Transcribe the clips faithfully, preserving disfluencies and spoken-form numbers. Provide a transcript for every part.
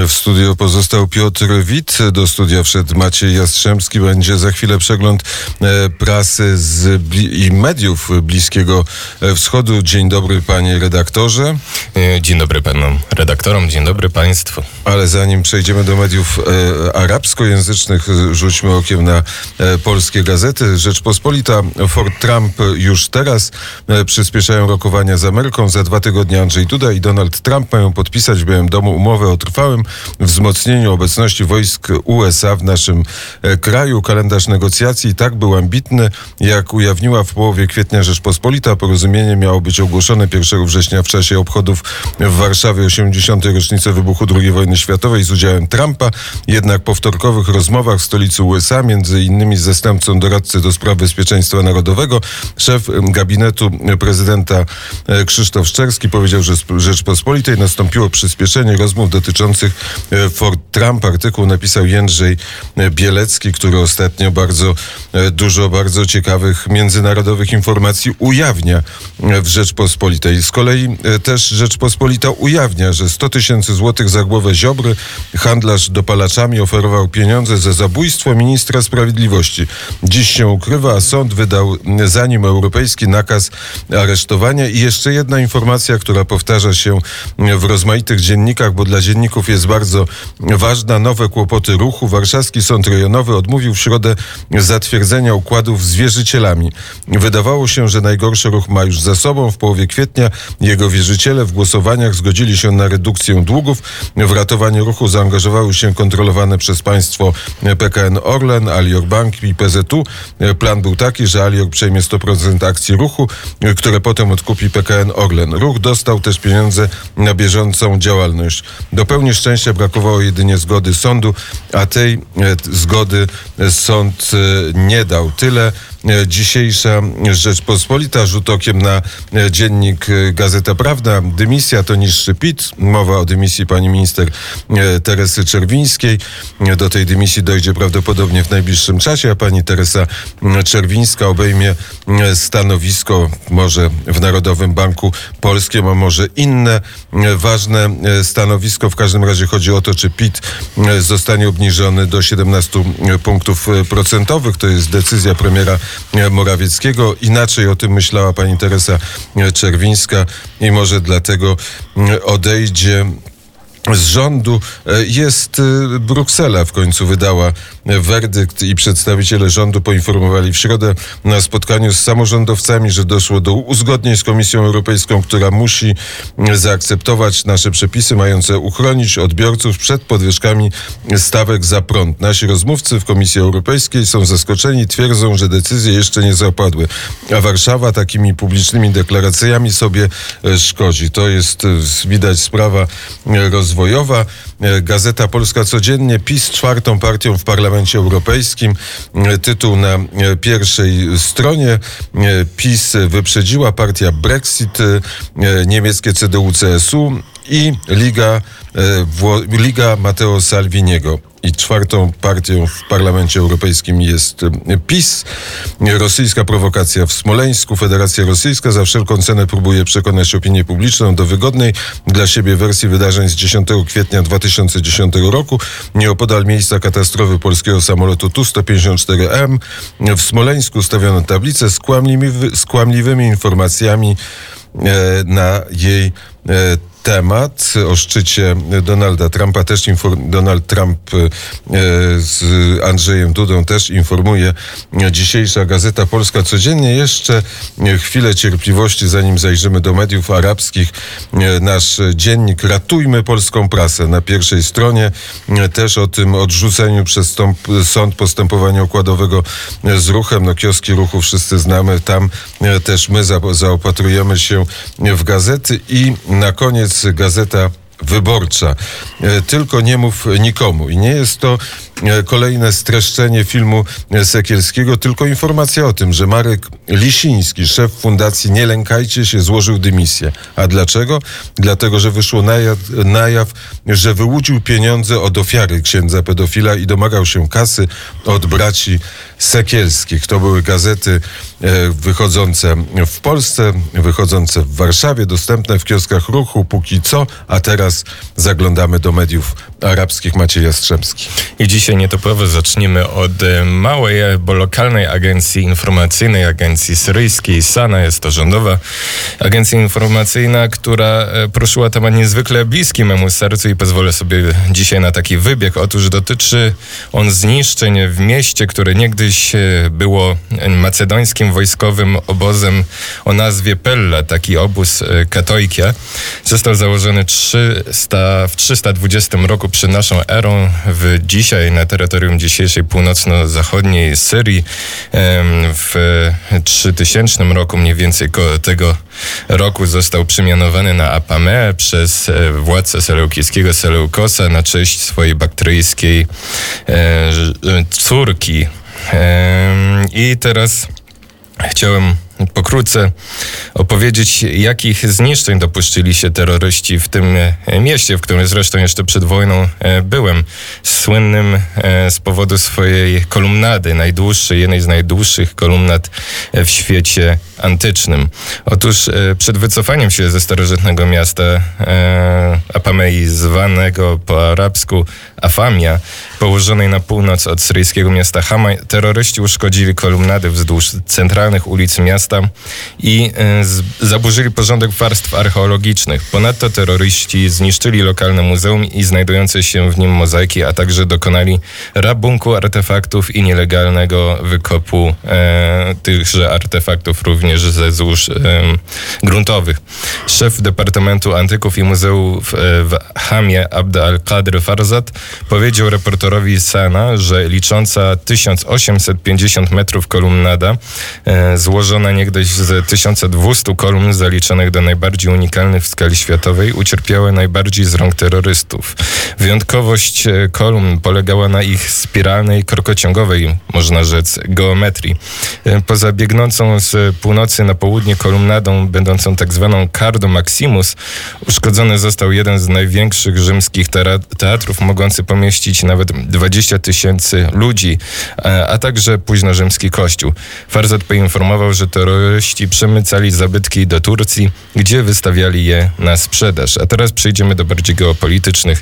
W studiu pozostał Piotr Wit. Do studia wszedł Maciej Jastrzębski. Będzie za chwilę przegląd prasy z bli- i mediów Bliskiego Wschodu. Dzień dobry, panie redaktorze. Dzień dobry panom redaktorom, dzień dobry państwu. Ale zanim przejdziemy do mediów e, arabskojęzycznych, rzućmy okiem na e, polskie gazety. Rzeczpospolita, Fort Trump już teraz e, przyspieszają rokowania z Ameryką. Za dwa tygodnie Andrzej Duda i Donald Trump mają podpisać w Białym Domu umowę o trwałym wzmocnieniu obecności wojsk U S A w naszym e, kraju. Kalendarz negocjacji tak był ambitny, jak ujawniła w połowie kwietnia Rzeczpospolita. Porozumienie miało być ogłoszone pierwszego września w czasie obchodów w Warszawie osiemdziesiątej rocznicy wybuchu drugiej wojny światowej z udziałem Trumpa. Jednak po wtorkowych rozmowach w stolicy U S A, między innymi z zastępcą doradcy do spraw bezpieczeństwa narodowego, szef gabinetu prezydenta Krzysztof Szczerski powiedział, że w Rzeczpospolitej nastąpiło przyspieszenie rozmów dotyczących Fort Trump. Artykuł napisał Jędrzej Bielecki, który ostatnio bardzo dużo bardzo ciekawych międzynarodowych informacji ujawnia w Rzeczpospolitej. Z kolei też Rzeczpospolita ujawnia, że sto tysięcy złotych za głowę Ziobry handlarz dopalaczami oferował pieniądze za zabójstwo ministra sprawiedliwości. Dziś się ukrywa, a sąd wydał za nim europejski nakaz aresztowania. I jeszcze jedna informacja, która powtarza się w rozmaitych dziennikach, bo dla dzienników jest bardzo ważna. Nowe kłopoty ruchu. Warszawski Sąd Rejonowy odmówił w środę zatwierdzenia układów z wierzycielami. Wydawało się, że najgorszy ruch ma już za sobą. W połowie kwietnia jego wierzyciele w głosowaniach zgodzili się na redukcję długów. W ratowanie ruchu zaangażowały się kontrolowane przez państwo P K N Orlen, Alior Bank i P Z U. Plan był taki, że Alior przejmie sto procent akcji ruchu, które potem odkupi P K N Orlen. Ruch dostał też pieniądze na bieżącą działalność. Do pełni szczęścia brakowało jedynie zgody sądu, a tej zgody sąd nie dał. Tyle dzisiejsza Rzeczpospolita. Rzut okiem na dziennik Gazeta Prawna. Dymisja to niższy P I T. Mowa o dymisji pani minister Teresy Czerwińskiej. Do tej dymisji dojdzie prawdopodobnie w najbliższym czasie, a pani Teresa Czerwińska obejmie stanowisko może w Narodowym Banku Polskim, a może inne ważne stanowisko. W każdym razie chodzi o to, czy P I T zostanie obniżony do siedemnastu punktów procentowych. To jest decyzja premiera Morawieckiego. Inaczej o tym myślała pani Teresa Czerwińska i może dlatego odejdzie z rządu. Jest Bruksela, w końcu wydała werdykt i przedstawiciele rządu poinformowali w środę na spotkaniu z samorządowcami, że doszło do uzgodnień z Komisją Europejską, która musi zaakceptować nasze przepisy mające uchronić odbiorców przed podwyżkami stawek za prąd. Nasi rozmówcy w Komisji Europejskiej są zaskoczeni i twierdzą, że decyzje jeszcze nie zapadły, a Warszawa takimi publicznymi deklaracjami sobie szkodzi. To jest, widać, sprawa rozwojowa. Gazeta Polska Codziennie. PiS czwartą partią w Parlamencie Europejskim. Tytuł na pierwszej stronie. PiS wyprzedziła partia Brexit, niemieckie C D U C S U i Liga, Wło- Liga Matteo Salviniego. I czwartą partią w Parlamencie Europejskim jest PiS. Rosyjska prowokacja w Smoleńsku. Federacja Rosyjska za wszelką cenę próbuje przekonać opinię publiczną do wygodnej dla siebie wersji wydarzeń z dziesiątego kwietnia dwa tysiące dziesiątego roku. Nieopodal miejsca katastrofy polskiego samolotu Tu sto pięćdziesiąt cztery M w Smoleńsku stawiono tablicę z, kłamliwy, z kłamliwymi informacjami e, na jej e, temat. O szczycie Donalda Trumpa też inform- Donald Trump e, z Andrzejem Dudą też informuje dzisiejsza Gazeta Polska Codziennie. Jeszcze chwilę cierpliwości, zanim zajrzymy do mediów arabskich. E, nasz dziennik Ratujmy polską prasę. Na pierwszej stronie e, też o tym odrzuceniu przez stąp- sąd postępowania układowego z ruchem. No, kioski ruchu wszyscy znamy. Tam e, też my za- zaopatrujemy się w gazety. I na koniec Gazeta Wyborcza. Tylko nie mów nikomu. I nie jest to kolejne streszczenie filmu Sekielskiego, tylko informacja o tym, że Marek Lisiński, szef fundacji Nie Lękajcie się, złożył dymisję. A dlaczego? Dlatego, że wyszło na jaw, na jaw, że wyłudził pieniądze od ofiary księdza pedofila i domagał się kasy od braci Sekielskich. To były gazety wychodzące w Polsce, wychodzące w Warszawie, dostępne w kioskach ruchu póki co, a teraz teraz zaglądamy do mediów arabskich. Maciej Jastrzębski. I dzisiaj nietypowo zaczniemy od e, małej, bo lokalnej agencji informacyjnej, agencji syryjskiej SANA. Jest to rządowa agencja informacyjna, która e, poruszyła temat niezwykle bliski memu sercu i pozwolę sobie dzisiaj na taki wybieg. Otóż dotyczy on zniszczeń w mieście, które niegdyś e, było macedońskim wojskowym obozem o nazwie Pella. Taki obóz e, Katoikia. Został założony trzysta, w trzysta dwudziestym roku przed naszą erą. W dzisiaj na terytorium dzisiejszej północno-zachodniej Syrii w trzytysięcznym roku mniej więcej koło tego roku został przemianowany na Apamea przez władcę seleukijskiego Seleukosa na cześć swojej baktryjskiej córki. I teraz chciałem pokrótce opowiedzieć, jakich zniszczeń dopuścili się terroryści w tym mieście, w którym zresztą jeszcze przed wojną byłem. Słynnym z powodu swojej kolumnady, najdłuższej, jednej z najdłuższych kolumnad w świecie antycznym. Otóż przed wycofaniem się ze starożytnego miasta Apamei, zwanego po arabsku Afamia, położonej na północ od syryjskiego miasta Hama, terroryści uszkodzili kolumnady wzdłuż centralnych ulic miasta i e, z, zaburzyli porządek warstw archeologicznych. Ponadto terroryści zniszczyli lokalne muzeum i znajdujące się w nim mozaiki, a także dokonali rabunku artefaktów i nielegalnego wykopu e, tychże artefaktów również ze złóż e, gruntowych. Szef Departamentu Antyków i Muzeów e, w Hamie, Abd al-Qadr Farzad, powiedział reporterowi SANA, że licząca tysiąc osiemset pięćdziesiąt metrów kolumnada e, złożona niegdyś z tysiąc dwieście kolumn zaliczonych do najbardziej unikalnych w skali światowej ucierpiała najbardziej z rąk terrorystów. Wyjątkowość kolumn polegała na ich spiralnej, krokociągowej, można rzec, geometrii. Poza biegnącą z północy na południe kolumnadą, będącą tak zwaną Cardo Maximus, uszkodzony został jeden z największych rzymskich teatrów, mogący pomieścić nawet dwadzieścia tysięcy ludzi, a, a także późnorzymski kościół. Farzad poinformował, że terroryści przemycali zabytki do Turcji, gdzie wystawiali je na sprzedaż. A teraz przejdziemy do bardziej geopolitycznych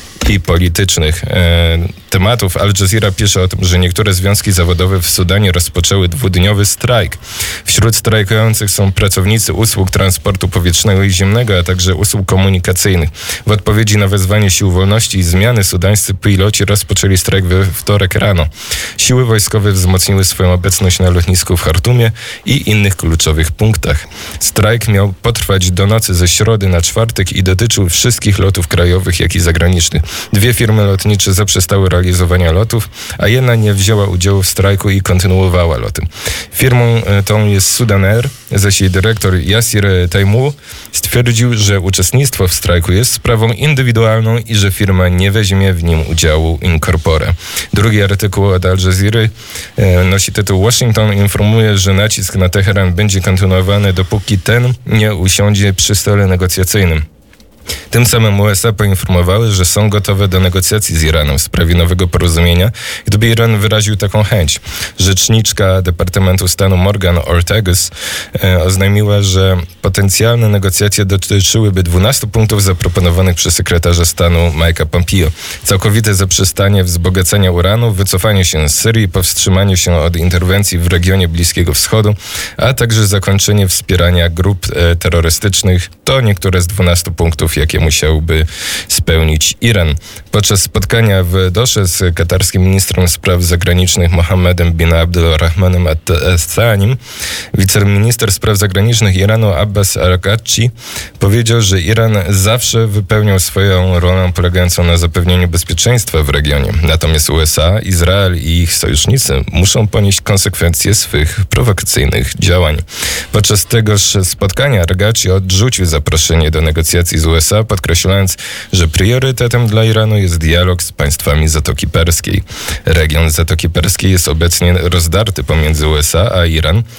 i politycznych e, tematów. Al Jazeera pisze o tym, że niektóre związki zawodowe w Sudanie rozpoczęły dwudniowy strajk. Wśród strajkujących są pracownicy usług transportu powietrznego i ziemnego, a także usług komunikacyjnych. W odpowiedzi na wezwanie Sił Wolności i Zmiany sudańscy piloci rozpoczęli strajk we wtorek rano. Siły wojskowe wzmocniły swoją obecność na lotnisku w Chartumie i innych kluczowych punktach. Strajk miał potrwać do nocy ze środy na czwartek i dotyczył wszystkich lotów krajowych, jak i zagranicznych. Dwie firmy lotnicze zaprzestały realizowania lotów, a jedna nie wzięła udziału w strajku i kontynuowała loty. Firmą tą jest Sudan Air, zaś jej dyrektor Yasir Taimou stwierdził, że uczestnictwo w strajku jest sprawą indywidualną i że firma nie weźmie w nim udziału in corpore. Drugi artykuł od Al Jazeera nosi tytuł: Washington informuje, że nacisk na Teheran będzie kontynuowany, dopóki ten nie usiądzie przy stole negocjacyjnym. Tym samym U S A poinformowały, że są gotowe do negocjacji z Iranem w sprawie nowego porozumienia, gdyby Iran wyraził taką chęć. Rzeczniczka Departamentu Stanu Morgan Ortagus e, oznajmiła, że potencjalne negocjacje dotyczyłyby dwunastu punktów zaproponowanych przez sekretarza stanu Mike'a Pompeo. Całkowite zaprzestanie wzbogacenia uranu, wycofanie się z Syrii, powstrzymanie się od interwencji w regionie Bliskiego Wschodu, a także zakończenie wspierania grup e, terrorystycznych to niektóre z dwunastu punktów, jakie musiałby spełnić Iran. Podczas spotkania w Dosze z katarskim ministrem spraw zagranicznych Mohammedem bin Abdulrahmanem Al-Thanim, wiceminister spraw zagranicznych Iranu Abbas Araghchi powiedział, że Iran zawsze wypełniał swoją rolę polegającą na zapewnieniu bezpieczeństwa w regionie. Natomiast U S A, Izrael i ich sojusznicy muszą ponieść konsekwencje swych prowokacyjnych działań. Podczas tegoż spotkania Araghchi odrzucił zaproszenie do negocjacji z U S A, podkreślając, że priorytetem dla Iranu jest dialog z państwami Zatoki Perskiej. Region Zatoki Perskiej jest obecnie rozdarty pomiędzy U S A a Iran,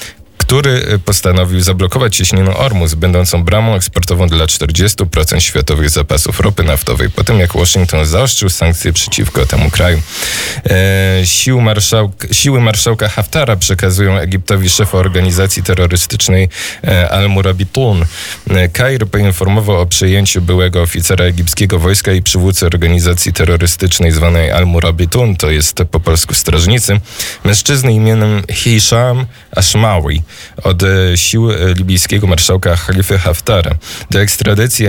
który postanowił zablokować cieśninę Ormus, będącą bramą eksportową dla czterdziestu procent światowych zapasów ropy naftowej, po tym jak Waszyngton zaostrzył sankcje przeciwko temu kraju. E, siły, marszałk, siły marszałka Haftara przekazują Egiptowi szefa organizacji terrorystycznej e, Al-Murabitun. E, Kair poinformował o przejęciu byłego oficera egipskiego wojska i przywódcy organizacji terrorystycznej zwanej Al-Murabitun, to jest po polsku strażnicy, mężczyzny imieniem Hisham Ashmawi od e, sił e, libijskiego marszałka Khalify Haftara. Do ekstradycji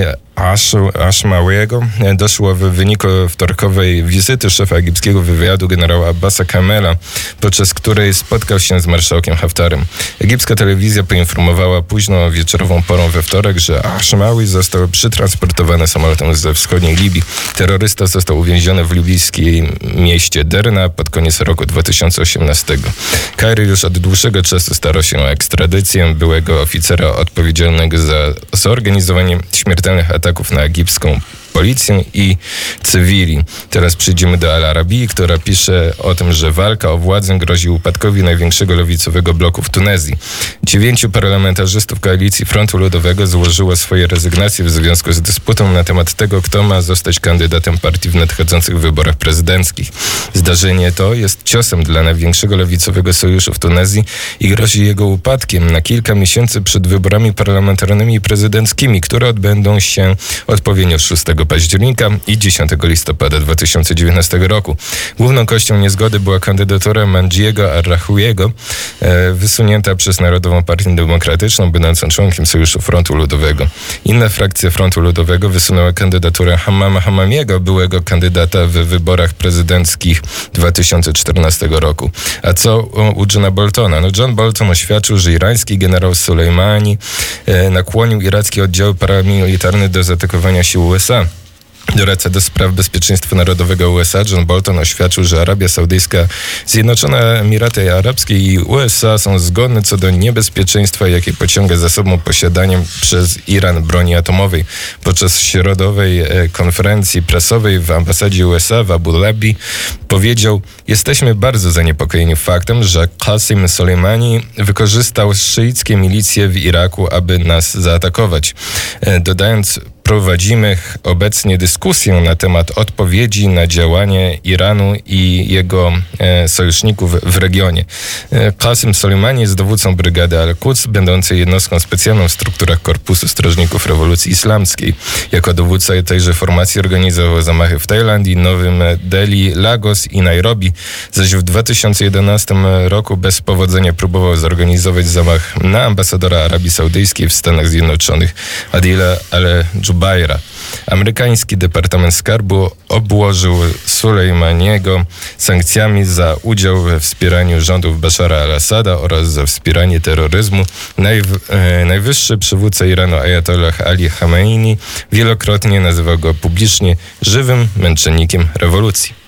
Ashmawiego doszło w wyniku wtorkowej wizyty szefa egipskiego wywiadu generała Abbasa Kamela, podczas której spotkał się z marszałkiem Haftarem. Egipska telewizja poinformowała późno wieczorową porą we wtorek, że Ashmawi został przytransportowany samolotem ze wschodniej Libii. Terrorysta został uwięziony w libijskim mieście Derna pod koniec roku dwa tysiące osiemnastego. Kair już od dłuższego czasu starał się o ekstradycję byłego oficera odpowiedzialnego za zorganizowanie śmiertelnych ataków na egipską policję i cywili. Teraz przejdziemy do Al Arabii, która pisze o tym, że walka o władzę grozi upadkowi największego lewicowego bloku w Tunezji. Dziewięciu parlamentarzystów koalicji Frontu Ludowego złożyło swoje rezygnacje w związku z dysputą na temat tego, kto ma zostać kandydatem partii w nadchodzących wyborach prezydenckich. Zdarzenie to jest ciosem dla największego lewicowego sojuszu w Tunezji i grozi jego upadkiem na kilka miesięcy przed wyborami parlamentarnymi i prezydenckimi, które odbędą się odpowiednio szóstego października i dziesiątego listopada dwa tysiące dziewiętnastego roku. Główną kością niezgody była kandydatura Mandjiego Arrahujego, e, wysunięta przez Narodową Partię Demokratyczną, będącą członkiem Sojuszu Frontu Ludowego. Inna frakcja Frontu Ludowego wysunęła kandydaturę Hammama Hammamiego, byłego kandydata w wyborach prezydenckich dwa tysiące czternastego roku. A co u Johna Boltona? No John Bolton oświadczył, że irański generał Sulejmani e, nakłonił irackie oddziały paramilitarne do zaatakowania sił U S A. Doradca do spraw bezpieczeństwa narodowego U S A John Bolton oświadczył, że Arabia Saudyjska, Zjednoczone Emiraty Arabskie i U S A są zgodne co do niebezpieczeństwa, jakie pociąga za sobą posiadaniem przez Iran broni atomowej. Podczas środowej konferencji prasowej w ambasadzie U S A w Abu Dhabi powiedział: jesteśmy bardzo zaniepokojeni faktem, że Qasim Soleimani wykorzystał szyickie milicje w Iraku, aby nas zaatakować. Dodając: prowadzimy obecnie dyskusję na temat odpowiedzi na działanie Iranu i jego e, sojuszników w regionie. E, Qasim Soleimani jest dowódcą brygady Al-Quds, będącej jednostką specjalną w strukturach Korpusu Strażników Rewolucji Islamskiej. Jako dowódca tejże formacji organizował zamachy w Tajlandii, Nowym Delhi, Lagos i Nairobi, zaś w dwa tysiące jedenastym roku bez powodzenia próbował zorganizować zamach na ambasadora Arabii Saudyjskiej w Stanach Zjednoczonych, Adila al-Jubaira. Amerykański Departament Skarbu obłożył Sulejmaniego sankcjami za udział we wspieraniu rządów Bashara al-Assada oraz za wspieranie terroryzmu. Najw- e, najwyższy przywódca Iranu Ayatollah Ali Khamenei wielokrotnie nazywał go publicznie żywym męczennikiem rewolucji.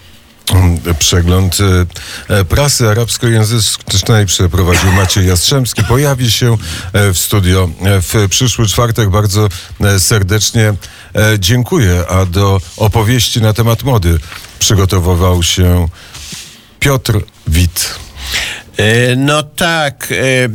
Przegląd e, prasy arabskojęzycznej przeprowadził Maciej Jastrzębski. Pojawi się e, w studio e, w przyszły czwartek. Bardzo e, serdecznie e, dziękuję. A do opowieści na temat mody przygotowywał się Piotr Wit. E, no tak. E, e,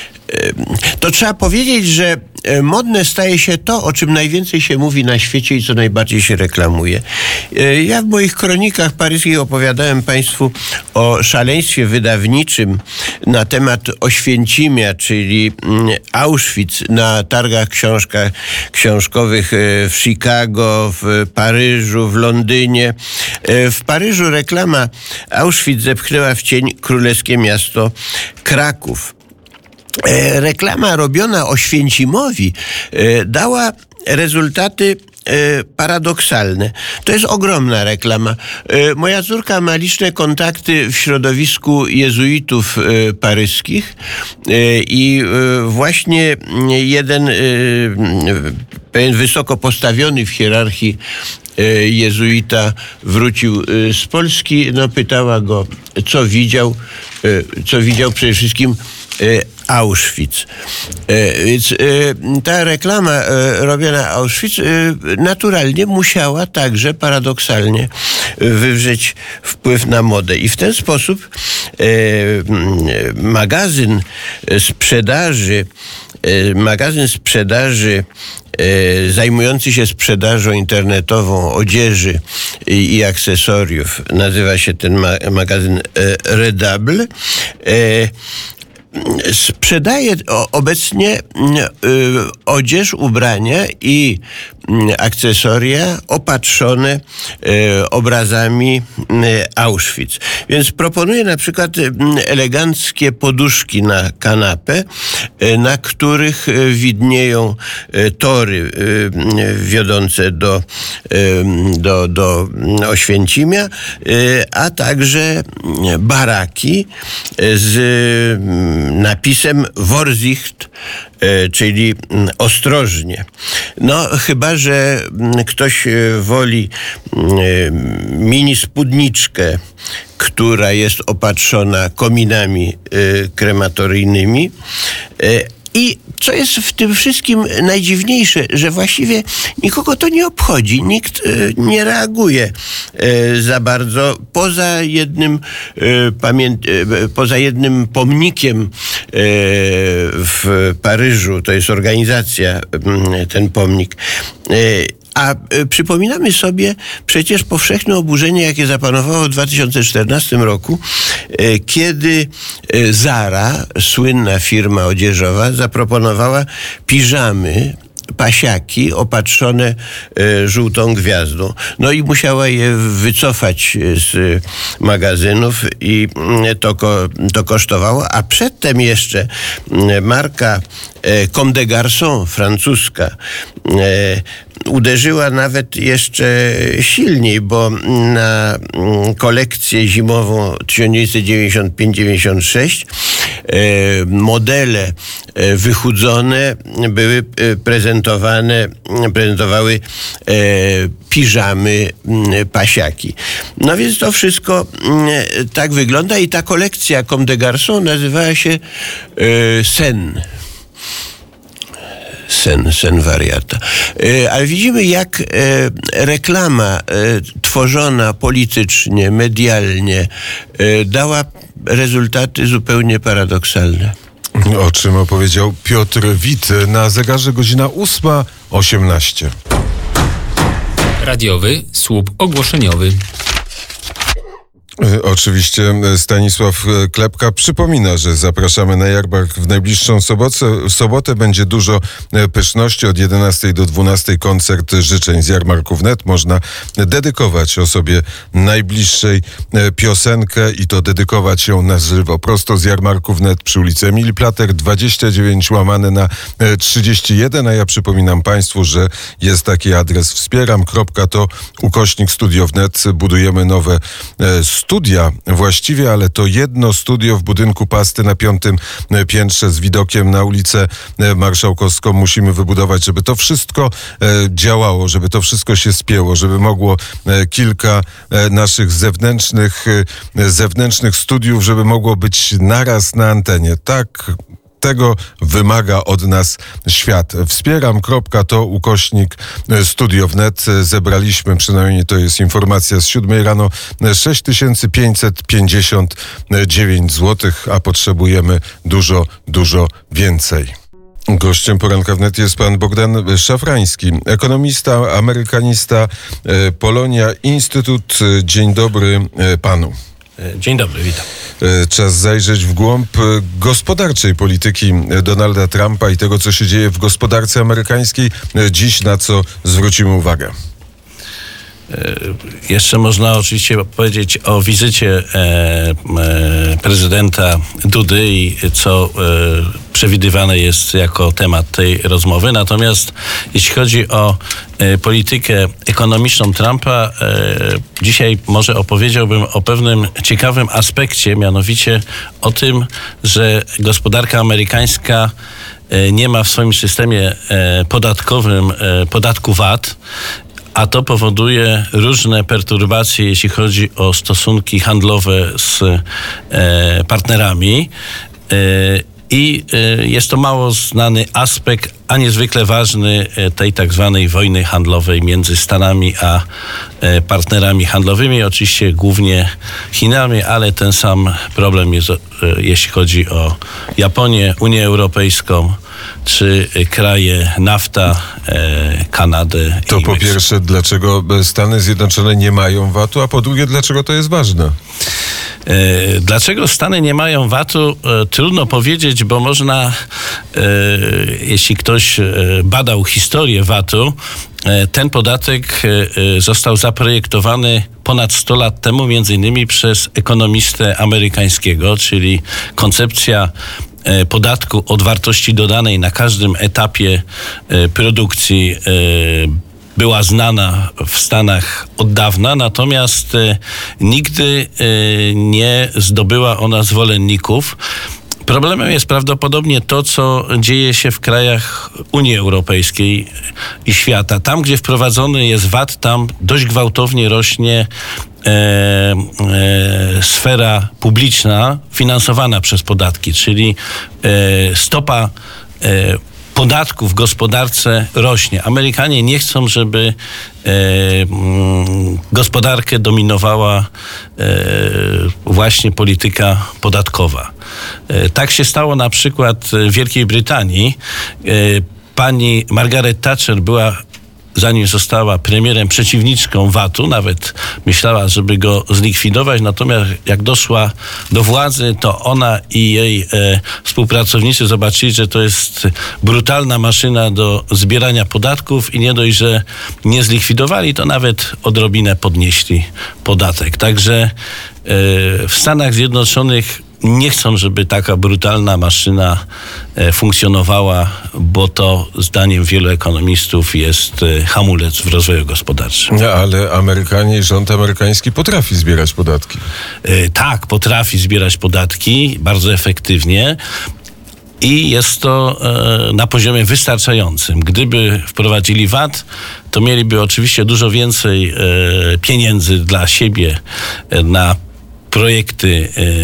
to trzeba powiedzieć, że modne staje się to, o czym najwięcej się mówi na świecie i co najbardziej się reklamuje. Ja w moich kronikach paryskich opowiadałem Państwu o szaleństwie wydawniczym na temat Oświęcimia, czyli Auschwitz, na targach książkach, książkowych w Chicago, w Paryżu, w Londynie. W Paryżu reklama Auschwitz zepchnęła w cień królewskie miasto Kraków. E, reklama robiona Oświęcimowi e, dała rezultaty e, paradoksalne. To jest ogromna reklama. E, moja córka ma liczne kontakty w środowisku jezuitów e, paryskich e, i e, właśnie jeden e, pewien wysoko postawiony w hierarchii jezuita wrócił z Polski, no pytała go, co widział, co widział przede wszystkim Auschwitz. E, Więc e, ta reklama e, robiona Auschwitz e, naturalnie musiała także paradoksalnie wywrzeć wpływ na modę. I w ten sposób e, magazyn sprzedaży e, magazyn sprzedaży e, zajmujący się sprzedażą internetową odzieży i, i akcesoriów, nazywa się ten ma, magazyn e, Redable, e, sprzedaje obecnie y, odzież, ubrania i y, akcesoria opatrzone y, obrazami y, Auschwitz. Więc proponuje na przykład y, eleganckie poduszki na kanapę, y, na których y, widnieją y, tory y, wiodące do, y, do, do Oświęcimia, y, a także baraki z y, napisem Vorsicht, czyli ostrożnie. No, chyba że ktoś woli mini spódniczkę, która jest opatrzona kominami krematoryjnymi. I co jest w tym wszystkim najdziwniejsze, że właściwie nikogo to nie obchodzi, nikt y, nie reaguje y, za bardzo, poza jednym y, pamię- y, poza jednym pomnikiem y, w Paryżu, to jest organizacja, y, ten pomnik. Y, A y, przypominamy sobie przecież powszechne oburzenie, jakie zapanowało w dwa tysiące czternastym roku, y, kiedy y, Zara, słynna firma odzieżowa, zaproponowała piżamy, pasiaki opatrzone y, żółtą gwiazdą. No i musiała je wycofać z magazynów i y, to, ko, to kosztowało. A przedtem jeszcze y, marka y, Comme des Garçons, francuska, y, uderzyła nawet jeszcze silniej, bo na kolekcję zimową tysiąc dziewięćset dziewięćdziesiąt pięć dziewięćdziesiąt sześć modele wychudzone były prezentowane, prezentowały piżamy, pasiaki. No więc to wszystko tak wygląda i ta kolekcja Comme des Garçons nazywała się Sen. Sen, sen wariata. E, ale widzimy, jak e, reklama e, tworzona politycznie, medialnie e, dała rezultaty zupełnie paradoksalne. O czym opowiedział Piotr Wit. Na zegarze godzina ósma osiemnaście. Radiowy słup ogłoszeniowy. Oczywiście Stanisław Klepka przypomina, że zapraszamy na jarmark w najbliższą sobotę. W sobotę będzie dużo pyszności. Od jedenastej do dwunastej koncert życzeń z jarmarku wnet. Można dedykować osobie najbliższej piosenkę i to dedykować ją na żywo. Prosto z jarmarku wnet przy ulicy Emilii Plater dwadzieścia dziewięć łamane na trzydzieści jeden. A ja przypominam Państwu, że jest taki adres wspieram kropka to ukośnik studio wnet. Budujemy nowe studia. Studia właściwie, ale to jedno studio w budynku Pasty na piątym piętrze z widokiem na ulicę Marszałkowską musimy wybudować, żeby to wszystko działało, żeby to wszystko się spięło, żeby mogło kilka naszych zewnętrznych, zewnętrznych studiów, żeby mogło być naraz na antenie. Tak, tego wymaga od nas świat. Wspieram kropka to ukośnik studio wnet. Zebraliśmy, przynajmniej to jest informacja z siódmej rano, sześć tysięcy pięćset pięćdziesiąt dziewięć złotych, a potrzebujemy dużo, dużo więcej. Gościem poranka wnet jest pan Bogdan Szafrański, ekonomista, amerykanista, Polonia Instytut. Dzień dobry panu. Dzień dobry, witam. Czas zajrzeć w głąb gospodarczej polityki Donalda Trumpa i tego, co się dzieje w gospodarce amerykańskiej. Dziś na co zwrócimy uwagę? Jeszcze można oczywiście powiedzieć o wizycie e, e, prezydenta Dudy i co e, przewidywane jest jako temat tej rozmowy. Natomiast jeśli chodzi o e, politykę ekonomiczną Trumpa, e, dzisiaj może opowiedziałbym o pewnym ciekawym aspekcie, mianowicie o tym, że gospodarka amerykańska e, nie ma w swoim systemie e, podatkowym e, podatku V A T, a to powoduje różne perturbacje, jeśli chodzi o stosunki handlowe z e, partnerami. E, I jest to mało znany aspekt, a niezwykle ważny tej tak zwanej wojny handlowej między Stanami a partnerami handlowymi, oczywiście głównie Chinami, ale ten sam problem jest, jeśli chodzi o Japonię, Unię Europejską, czy kraje NAFTA, Kanadę. To i po Meksyk. pierwsze, dlaczego Stany Zjednoczone nie mają vatu, a po drugie, dlaczego to jest ważne? Dlaczego Stany nie mają vatu? Trudno powiedzieć, bo można, jeśli ktoś badał historię vatu, ten podatek został zaprojektowany ponad sto lat temu, między innymi przez ekonomistę amerykańskiego, czyli koncepcja podatku od wartości dodanej na każdym etapie produkcji była znana w Stanach od dawna, natomiast e, nigdy e, nie zdobyła ona zwolenników. Problemem jest prawdopodobnie to, co dzieje się w krajach Unii Europejskiej i świata. Tam, gdzie wprowadzony jest vat, tam dość gwałtownie rośnie e, e, sfera publiczna finansowana przez podatki, czyli e, stopa e, podatków w gospodarce rośnie. Amerykanie nie chcą, żeby e, mm, gospodarkę dominowała e, właśnie polityka podatkowa. E, tak się stało na przykład w Wielkiej Brytanii. E, pani Margaret Thatcher była, zanim została premierem, przeciwniczką vatu, nawet myślała, żeby go zlikwidować, natomiast jak doszła do władzy, to ona i jej e, współpracownicy zobaczyli, że to jest brutalna maszyna do zbierania podatków i nie dość, że nie zlikwidowali, to nawet odrobinę podnieśli podatek. Także e, w Stanach Zjednoczonych nie chcą, żeby taka brutalna maszyna e, funkcjonowała, bo to zdaniem wielu ekonomistów jest e, hamulec w rozwoju gospodarczym. Nie, ale Amerykanie i rząd amerykański potrafi zbierać podatki. E, tak, potrafi zbierać podatki bardzo efektywnie. I jest to e, na poziomie wystarczającym. Gdyby wprowadzili vat, to mieliby oczywiście dużo więcej e, pieniędzy dla siebie e, na projekty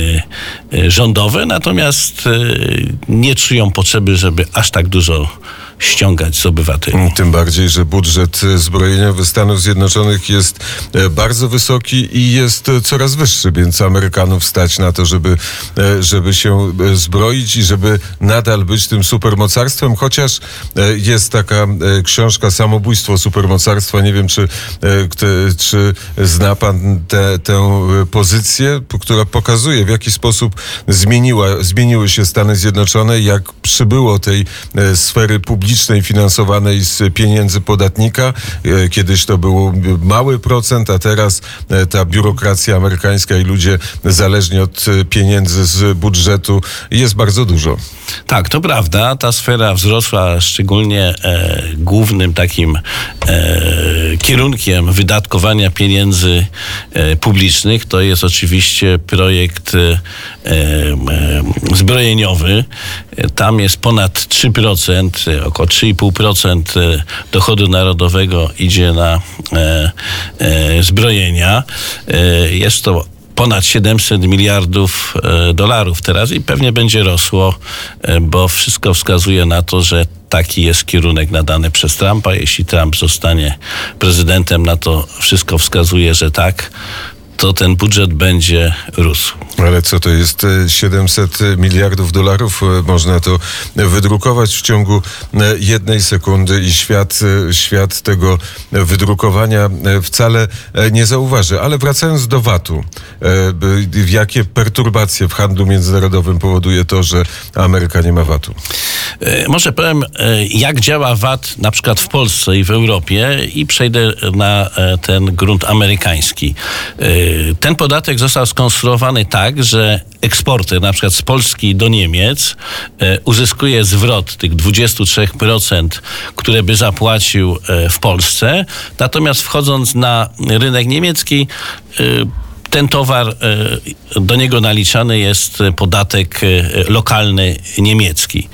e, e, rządowe, natomiast e, nie czują potrzeby, żeby aż tak dużo ściągać z obywateli. Tym bardziej, że budżet zbrojeniowy Stanów Zjednoczonych jest bardzo wysoki i jest coraz wyższy, więc Amerykanów stać na to, żeby, żeby się zbroić i żeby nadal być tym supermocarstwem, chociaż jest taka książka Samobójstwo supermocarstwa. Nie wiem, czy, czy zna pan te, tę pozycję, która pokazuje, w jaki sposób zmieniła, zmieniły się Stany Zjednoczone, jak przybyło tej sfery publicznej, finansowanej z pieniędzy podatnika. Kiedyś to był mały procent, a teraz ta biurokracja amerykańska i ludzie zależni od pieniędzy z budżetu jest bardzo dużo. Tak, to prawda. Ta sfera wzrosła, szczególnie e, głównym takim e, kierunkiem wydatkowania pieniędzy e, publicznych to jest oczywiście projekt e, e, zbrojeniowy. Tam jest ponad trzy procent, około trzy i pół procent dochodu narodowego idzie na e, e, zbrojenia. E, jest to ponad siedemset miliardów dolarów teraz i pewnie będzie rosło, bo wszystko wskazuje na to, że taki jest kierunek nadany przez Trumpa. Jeśli Trump zostanie prezydentem, na to wszystko wskazuje, że tak, to ten budżet będzie rósł. Ale co to jest siedemset miliardów dolarów? Można to wydrukować w ciągu jednej sekundy i świat, świat tego wydrukowania wcale nie zauważy. Ale wracając do vatu, jakie perturbacje w handlu międzynarodowym powoduje to, że Ameryka nie ma vatu? Może powiem, jak działa vat na przykład w Polsce i w Europie i przejdę na ten grunt amerykański. Ten podatek został skonstruowany tak, że eksporter na przykład z Polski do Niemiec uzyskuje zwrot tych dwadzieścia trzy procent, które by zapłacił w Polsce, natomiast wchodząc na rynek niemiecki, ten towar, do niego naliczany jest podatek lokalny niemiecki.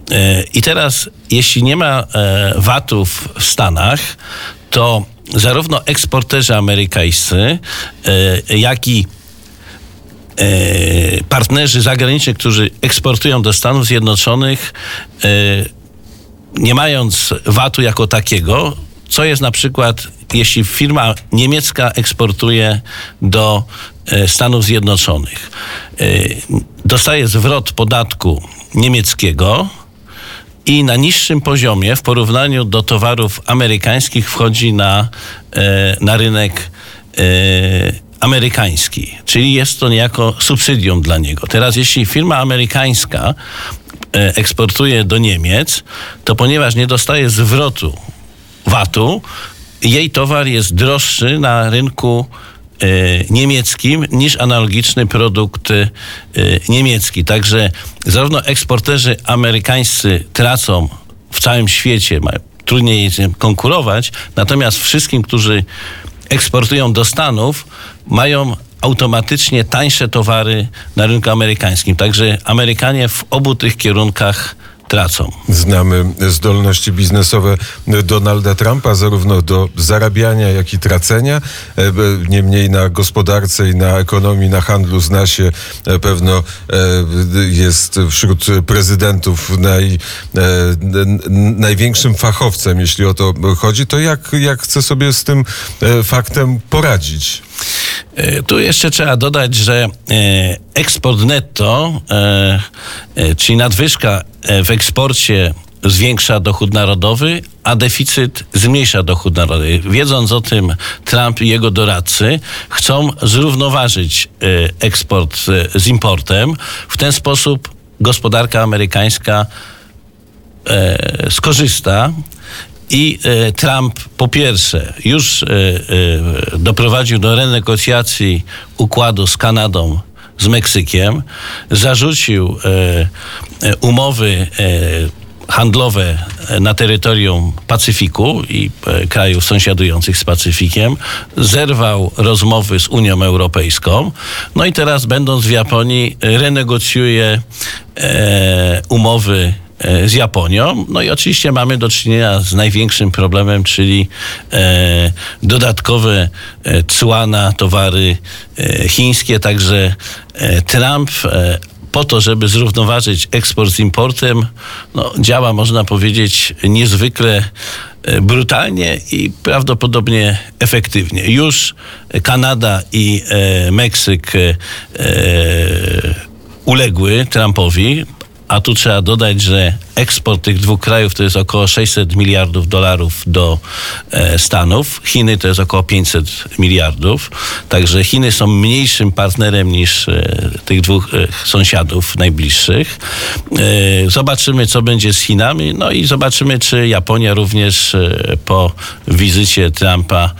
I teraz, jeśli nie ma vatów w Stanach, to zarówno eksporterzy amerykańscy, jak i partnerzy zagraniczni, którzy eksportują do Stanów Zjednoczonych, nie mając vatu jako takiego, co jest na przykład, jeśli firma niemiecka eksportuje do Stanów Zjednoczonych, dostaje zwrot podatku niemieckiego i na niższym poziomie w porównaniu do towarów amerykańskich wchodzi na, na rynek amerykański, czyli jest to niejako subsydium dla niego. Teraz jeśli firma amerykańska eksportuje do Niemiec, to ponieważ nie dostaje zwrotu vatu, jej towar jest droższy na rynku e, niemieckim niż analogiczny produkt e, niemiecki. Także zarówno eksporterzy amerykańscy tracą w całym świecie, mają trudniej z konkurować, natomiast wszystkim, którzy eksportują do Stanów, mają automatycznie tańsze towary na rynku amerykańskim. Także Amerykanie w obu tych kierunkach tracą. Znamy zdolności biznesowe Donalda Trumpa, zarówno do zarabiania, jak i tracenia. Niemniej na gospodarce i na ekonomii, na handlu zna się, pewno jest wśród prezydentów naj, największym fachowcem, jeśli o to chodzi. To jak, jak chce sobie z tym faktem poradzić? Tu jeszcze trzeba dodać, że eksport netto, czyli nadwyżka w eksporcie zwiększa dochód narodowy, a deficyt zmniejsza dochód narodowy. Wiedząc o tym, Trump i jego doradcy chcą zrównoważyć eksport z importem. W ten sposób gospodarka amerykańska skorzysta. I e, Trump po pierwsze już e, e, doprowadził do renegocjacji układu z Kanadą, z Meksykiem, zarzucił e, e, umowy e, handlowe na terytorium Pacyfiku i e, krajów sąsiadujących z Pacyfikiem, zerwał rozmowy z Unią Europejską, no i teraz będąc w Japonii renegocjuje e, umowy z Japonią. No i oczywiście mamy do czynienia z największym problemem, czyli e, dodatkowe e, cła na towary e, chińskie. Także e, Trump e, po to, żeby zrównoważyć eksport z importem, no, działa, można powiedzieć, niezwykle e, brutalnie i prawdopodobnie efektywnie. Już Kanada i e, Meksyk e, e, uległy Trumpowi. A tu trzeba dodać, że eksport tych dwóch krajów to jest około sześćset miliardów dolarów do e, Stanów. Chiny to jest około pięćset miliardów. Także Chiny są mniejszym partnerem niż e, tych dwóch e, sąsiadów najbliższych. E, zobaczymy, co będzie z Chinami. No i zobaczymy, czy Japonia również e, po wizycie Trumpa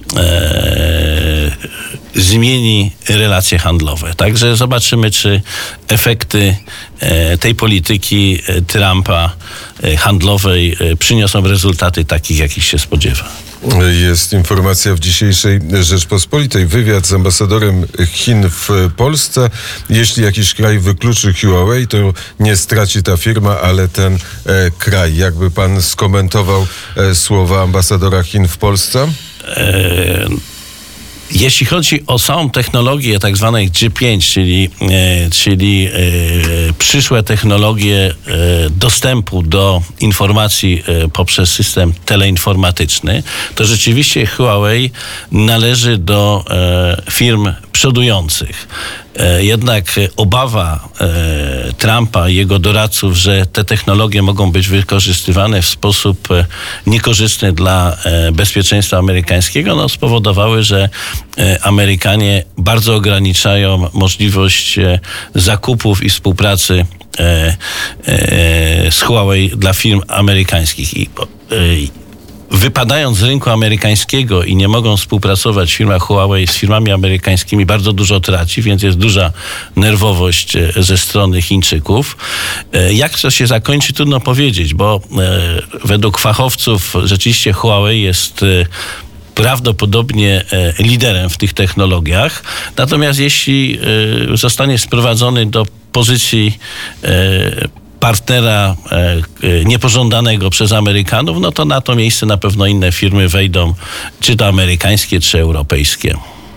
e, zmieni relacje handlowe. Także zobaczymy, czy efekty e, tej polityki e, Trumpa e, handlowej e, przyniosą rezultaty takich, jakich się spodziewa. Jest informacja w dzisiejszej Rzeczpospolitej. Wywiad z ambasadorem Chin w Polsce. Jeśli jakiś kraj wykluczy Huawei, to nie straci ta firma, ale ten e, kraj. Jakby pan skomentował e, słowa ambasadora Chin w Polsce? E, Jeśli chodzi o samą technologię tak zwanej G pięć, czyli, e, czyli e, przyszłe technologie e, dostępu do informacji e, poprzez system teleinformatyczny, to rzeczywiście Huawei należy do e, firm przodujących. E, jednak obawa e, Trumpa i jego doradców, że te technologie mogą być wykorzystywane w sposób e, niekorzystny dla e, bezpieczeństwa amerykańskiego, no, spowodowały, że e, Amerykanie bardzo ograniczają możliwość e, zakupów i współpracy e, e, z Huawei dla firm amerykańskich. I, e, Wypadając z rynku amerykańskiego i nie mogą współpracować firma Huawei z firmami amerykańskimi, bardzo dużo traci, więc jest duża nerwowość ze strony Chińczyków. Jak to się zakończy, trudno powiedzieć, bo według fachowców rzeczywiście Huawei jest prawdopodobnie liderem w tych technologiach. Natomiast jeśli zostanie sprowadzony do pozycji partnera e, niepożądanego przez Amerykanów, no to na to miejsce na pewno inne firmy wejdą, czy to amerykańskie, czy europejskie.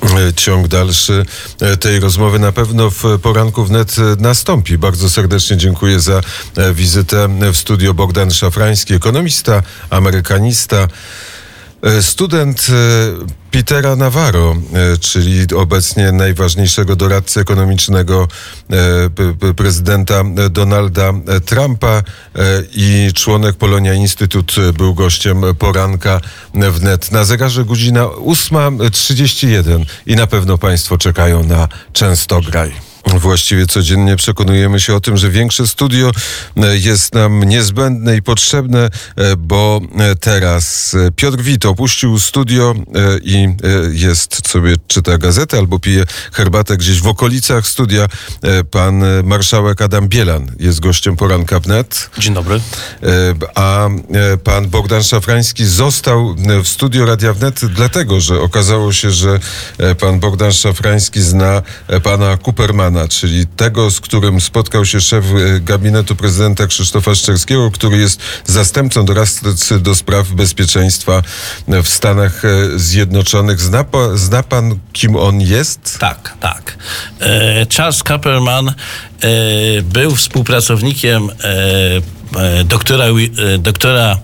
Ciąg dalszy tej rozmowy na pewno w poranku wnet nastąpi. Bardzo serdecznie dziękuję za wizytę w studio. Bogdan Szafrański, ekonomista, amerykanista, student Petera Navarro, czyli obecnie najważniejszego doradcy ekonomicznego prezydenta Donalda Trumpa i członek Polonia Institute, był gościem poranka wnet. Na zegarze godzina ósma trzydzieści jeden i na pewno państwo czekają na Częstograj. Właściwie codziennie przekonujemy się o tym, że większe studio jest nam niezbędne i potrzebne, bo teraz Piotr Wit opuścił studio i jest sobie, czyta gazetę albo pije herbatę gdzieś w okolicach studia. Pan marszałek Adam Bielan jest gościem poranka wnet. Dzień dobry. A pan Bogdan Szafrański został w studio Radia Wnet dlatego, że okazało się, że pan Bogdan Szafrański zna pana Kupermana, czyli tego, z którym spotkał się szef gabinetu prezydenta Krzysztofa Szczerskiego, który jest zastępcą doradcy do spraw bezpieczeństwa w Stanach Zjednoczonych. Zna, pa, zna pan, kim on jest? Tak, tak. E, Charles Kuperman e, był współpracownikiem e, doktora, doktora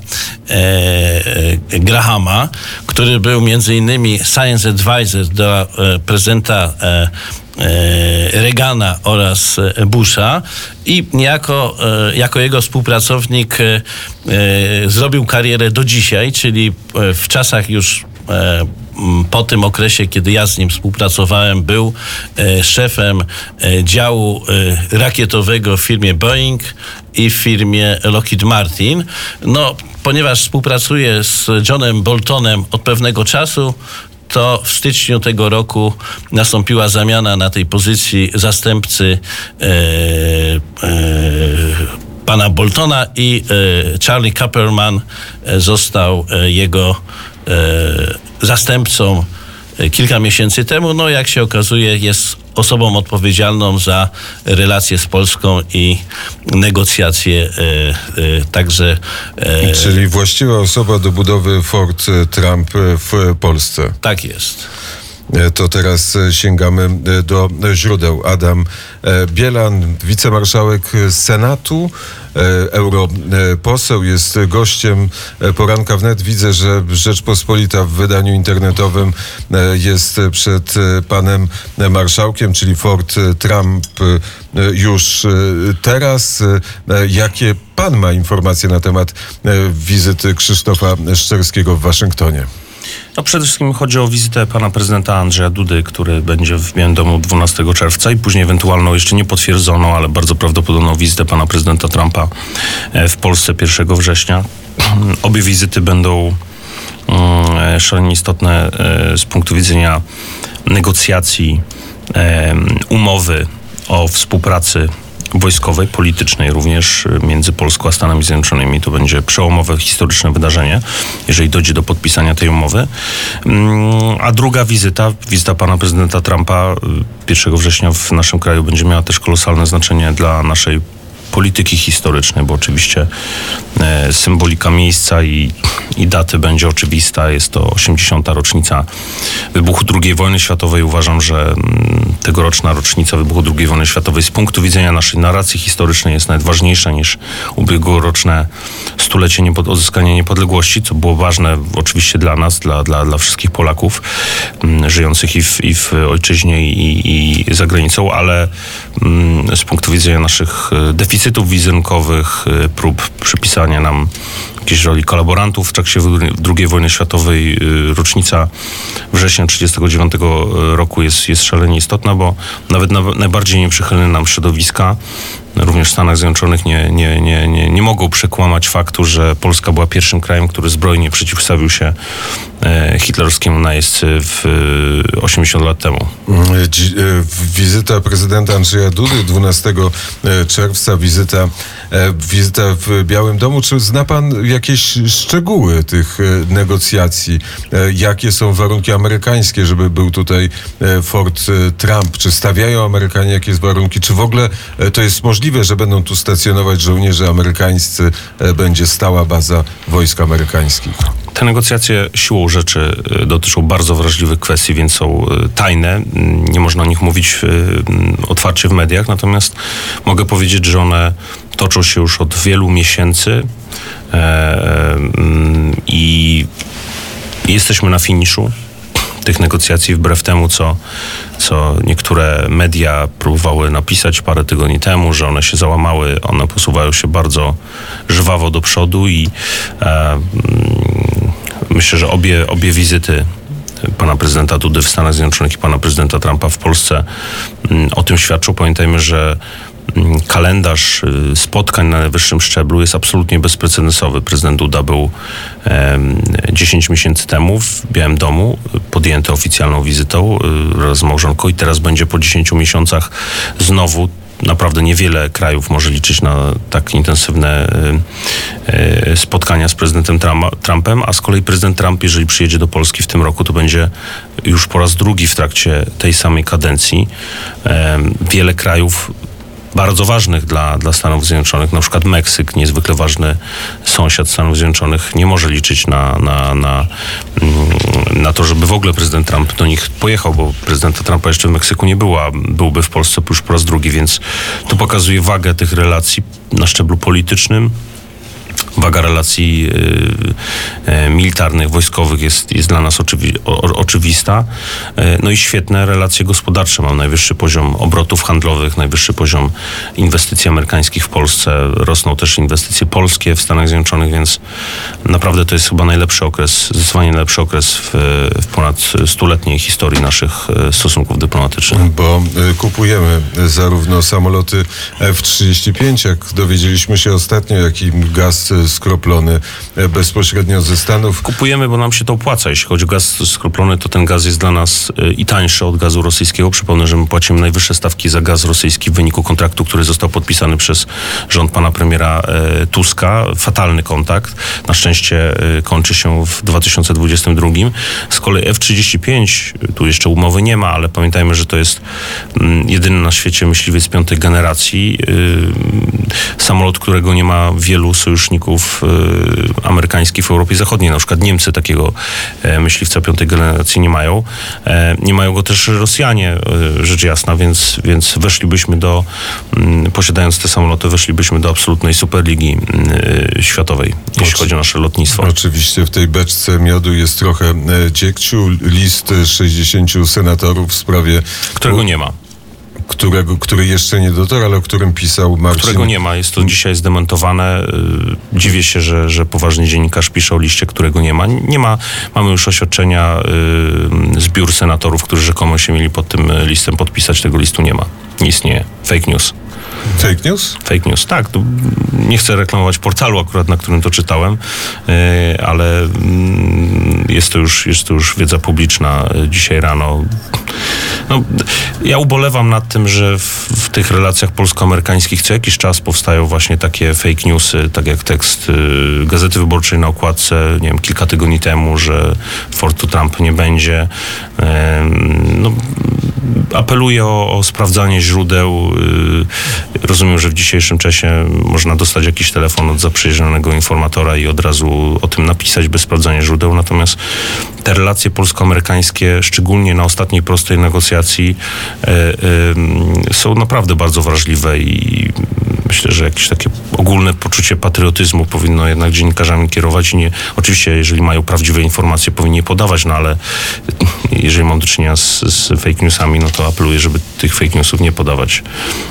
e, Grahama, który był między innymi science advisor do e, prezydenta e, Reagana oraz Busha i jako, jako jego współpracownik zrobił karierę do dzisiaj, czyli w czasach już po tym okresie, kiedy ja z nim współpracowałem, był szefem działu rakietowego w firmie Boeing i w firmie Lockheed Martin. No, ponieważ współpracuje z Johnem Boltonem od pewnego czasu, to w styczniu tego roku nastąpiła zamiana na tej pozycji zastępcy e, e, pana Boltona i e, Charlie Kuperman został e, jego e, zastępcą kilka miesięcy temu. No, jak się okazuje, jest osobą odpowiedzialną za relacje z Polską i negocjacje e, e, także... E, Czyli właściwa osoba do budowy Fort Trump w Polsce. Tak jest. To teraz sięgamy do źródeł. Adam Bielan, wicemarszałek Senatu, europoseł, jest gościem poranka wnet. Widzę, że Rzeczpospolita w wydaniu internetowym jest przed panem marszałkiem, czyli Fort Trump już teraz. Jakie pan ma informacje na temat wizyty Krzysztofa Szczerskiego w Waszyngtonie? No przede wszystkim chodzi o wizytę pana prezydenta Andrzeja Dudy, który będzie w Białym Domu dwunastego czerwca i później ewentualną, jeszcze nie potwierdzoną, ale bardzo prawdopodobną wizytę pana prezydenta Trumpa w Polsce pierwszego września. Obie wizyty będą um, szalenie istotne um, z punktu widzenia negocjacji um, umowy o współpracy wojskowej, politycznej również między Polską a Stanami Zjednoczonymi. To będzie przełomowe, historyczne wydarzenie, jeżeli dojdzie do podpisania tej umowy. A druga wizyta, wizyta pana prezydenta Trumpa pierwszego września w naszym kraju będzie miała też kolosalne znaczenie dla naszej polityki historycznej, bo oczywiście e, symbolika miejsca i, i daty będzie oczywista. Jest to osiemdziesiąta rocznica wybuchu drugiej wojny światowej. Uważam, że m, tegoroczna rocznica wybuchu drugiej wojny światowej z punktu widzenia naszej narracji historycznej jest nawet ważniejsza niż ubiegłoroczne stulecie niepod- odzyskania niepodległości, co było ważne oczywiście dla nas, dla, dla, dla wszystkich Polaków m, żyjących i w, i w ojczyźnie i, i za granicą, ale m, z punktu widzenia naszych deficytów wizerunkowych, prób przypisania nam jakiejś roli kolaborantów w trakcie drugiej wojny światowej, rocznica września trzydziestego dziewiątego roku jest, jest szalenie istotna, bo nawet na, najbardziej nieprzychylne nam środowiska, również w Stanach Zjednoczonych, nie, nie, nie, nie, nie mogą przekłamać faktu, że Polska była pierwszym krajem, który zbrojnie przeciwstawił się e, hitlerowskiemu najeźdźcy w e, osiemdziesiąt lat temu. Dzi- e, wizyta prezydenta Andrzeja Dudy dwunastego czerwca, wizyta, e, wizyta w Białym Domu. Czy zna pan jakieś szczegóły tych e, negocjacji? E, jakie są warunki amerykańskie, żeby był tutaj e, Fort e, Trump? Czy stawiają Amerykanie jakieś warunki? Czy w ogóle e, to jest możliwe, że będą tu stacjonować żołnierze amerykańscy, e, będzie stała baza wojsk amerykańskich? Te negocjacje siłą rzeczy y, dotyczą bardzo wrażliwych kwestii, więc są y, tajne. Nie można o nich mówić y, otwarcie w mediach, natomiast mogę powiedzieć, że one toczą się już od wielu miesięcy e, y, i jesteśmy na finiszu tych negocjacji, wbrew temu, co, co niektóre media próbowały napisać parę tygodni temu, że one się załamały, one posuwają się bardzo żwawo do przodu i e, myślę, że obie, obie wizyty pana prezydenta Dudy w Stanach Zjednoczonych i pana prezydenta Trumpa w Polsce o tym świadczą. Pamiętajmy, że kalendarz spotkań na najwyższym szczeblu jest absolutnie bezprecedensowy. Prezydent Duda był dziesięć miesięcy temu w Białym Domu, podjęty oficjalną wizytą wraz z małżonką i teraz będzie po dziesięciu miesiącach znowu. Naprawdę niewiele krajów może liczyć na tak intensywne y, y, spotkania z prezydentem Trumpa, Trumpem, a z kolei prezydent Trump, jeżeli przyjedzie do Polski w tym roku, to będzie już po raz drugi w trakcie tej samej kadencji. Y, wiele krajów bardzo ważnych dla, dla Stanów Zjednoczonych, na przykład Meksyk, niezwykle ważny sąsiad Stanów Zjednoczonych, nie może liczyć na, na, na, na to, żeby w ogóle prezydent Trump do nich pojechał, bo prezydenta Trumpa jeszcze w Meksyku nie było, a byłby w Polsce już po raz drugi, więc to pokazuje wagę tych relacji na szczeblu politycznym. Waga relacji y, y, militarnych, wojskowych jest, jest dla nas oczywi- o, oczywista. Y, no i świetne relacje gospodarcze. Mam najwyższy poziom obrotów handlowych, najwyższy poziom inwestycji amerykańskich w Polsce. Rosną też inwestycje polskie w Stanach Zjednoczonych, więc naprawdę to jest chyba najlepszy okres, zdecydowanie najlepszy okres w, w ponad stuletniej historii naszych stosunków dyplomatycznych. Bo y, kupujemy zarówno samoloty F trzydzieści pięć, jak dowiedzieliśmy się ostatnio, jak i gaz skroplony bezpośrednio ze Stanów. Kupujemy, bo nam się to opłaca. Jeśli chodzi o gaz skroplony, to ten gaz jest dla nas i tańszy od gazu rosyjskiego. Przypomnę, że my płacimy najwyższe stawki za gaz rosyjski w wyniku kontraktu, który został podpisany przez rząd pana premiera Tuska. Fatalny kontrakt. Na szczęście kończy się w dwa tysiące dwudziestym drugim. Z kolei F trzydzieści pięć, tu jeszcze umowy nie ma, ale pamiętajmy, że to jest jedyny na świecie myśliwiec piątej generacji. Samolot, którego nie ma wielu sojuszników y, amerykańskich w Europie Zachodniej. Na przykład Niemcy takiego e, myśliwca piątej generacji nie mają. E, nie mają go też Rosjanie, e, rzecz jasna, więc, więc weszlibyśmy do, m, posiadając te samoloty, weszlibyśmy do absolutnej superligi e, światowej, jeśli Oczy- chodzi o nasze lotnictwo. Oczywiście w tej beczce miodu jest trochę e, dziegciu. List sześćdziesięciu senatorów w sprawie, Którego nie ma. którego, który jeszcze nie dotarł, ale o którym pisał Marcin. Którego nie ma. Jest to dzisiaj zdementowane. Y, Dziwię się, że, że poważny dziennikarz pisze o liście, którego nie ma. Nie ma. Mamy już oświadczenia y, z biur senatorów, którzy rzekomo się mieli pod tym listem podpisać. Tego listu nie ma. Nie istnieje. Fake news. Fake news? Fake news, tak. To nie chcę reklamować portalu akurat, na którym to czytałem, y, ale y, jest to już, jest to już wiedza publiczna y, dzisiaj rano. No, ja ubolewam nad tym, że w, w tych relacjach polsko-amerykańskich co jakiś czas powstają właśnie takie fake newsy, tak jak tekst y, Gazety Wyborczej na okładce, nie wiem, kilka tygodni temu, że Fortu Trump nie będzie. Y, no, apeluję o, o sprawdzanie źródeł. Y, rozumiem, że w dzisiejszym czasie można dostać jakiś telefon od zaprzyjaźnionego informatora i od razu o tym napisać bez sprawdzania źródeł. Natomiast te relacje polsko-amerykańskie, szczególnie na ostatniej prostej negocjacji, y, y, są naprawdę bardzo wrażliwe i myślę, że jakieś takie ogólne poczucie patriotyzmu powinno jednak dziennikarzami kierować i nie, oczywiście, jeżeli mają prawdziwe informacje, powinni je podawać, no ale jeżeli mam do czynienia z, z fake newsami, no to apeluję, żeby tych fake newsów nie podawać.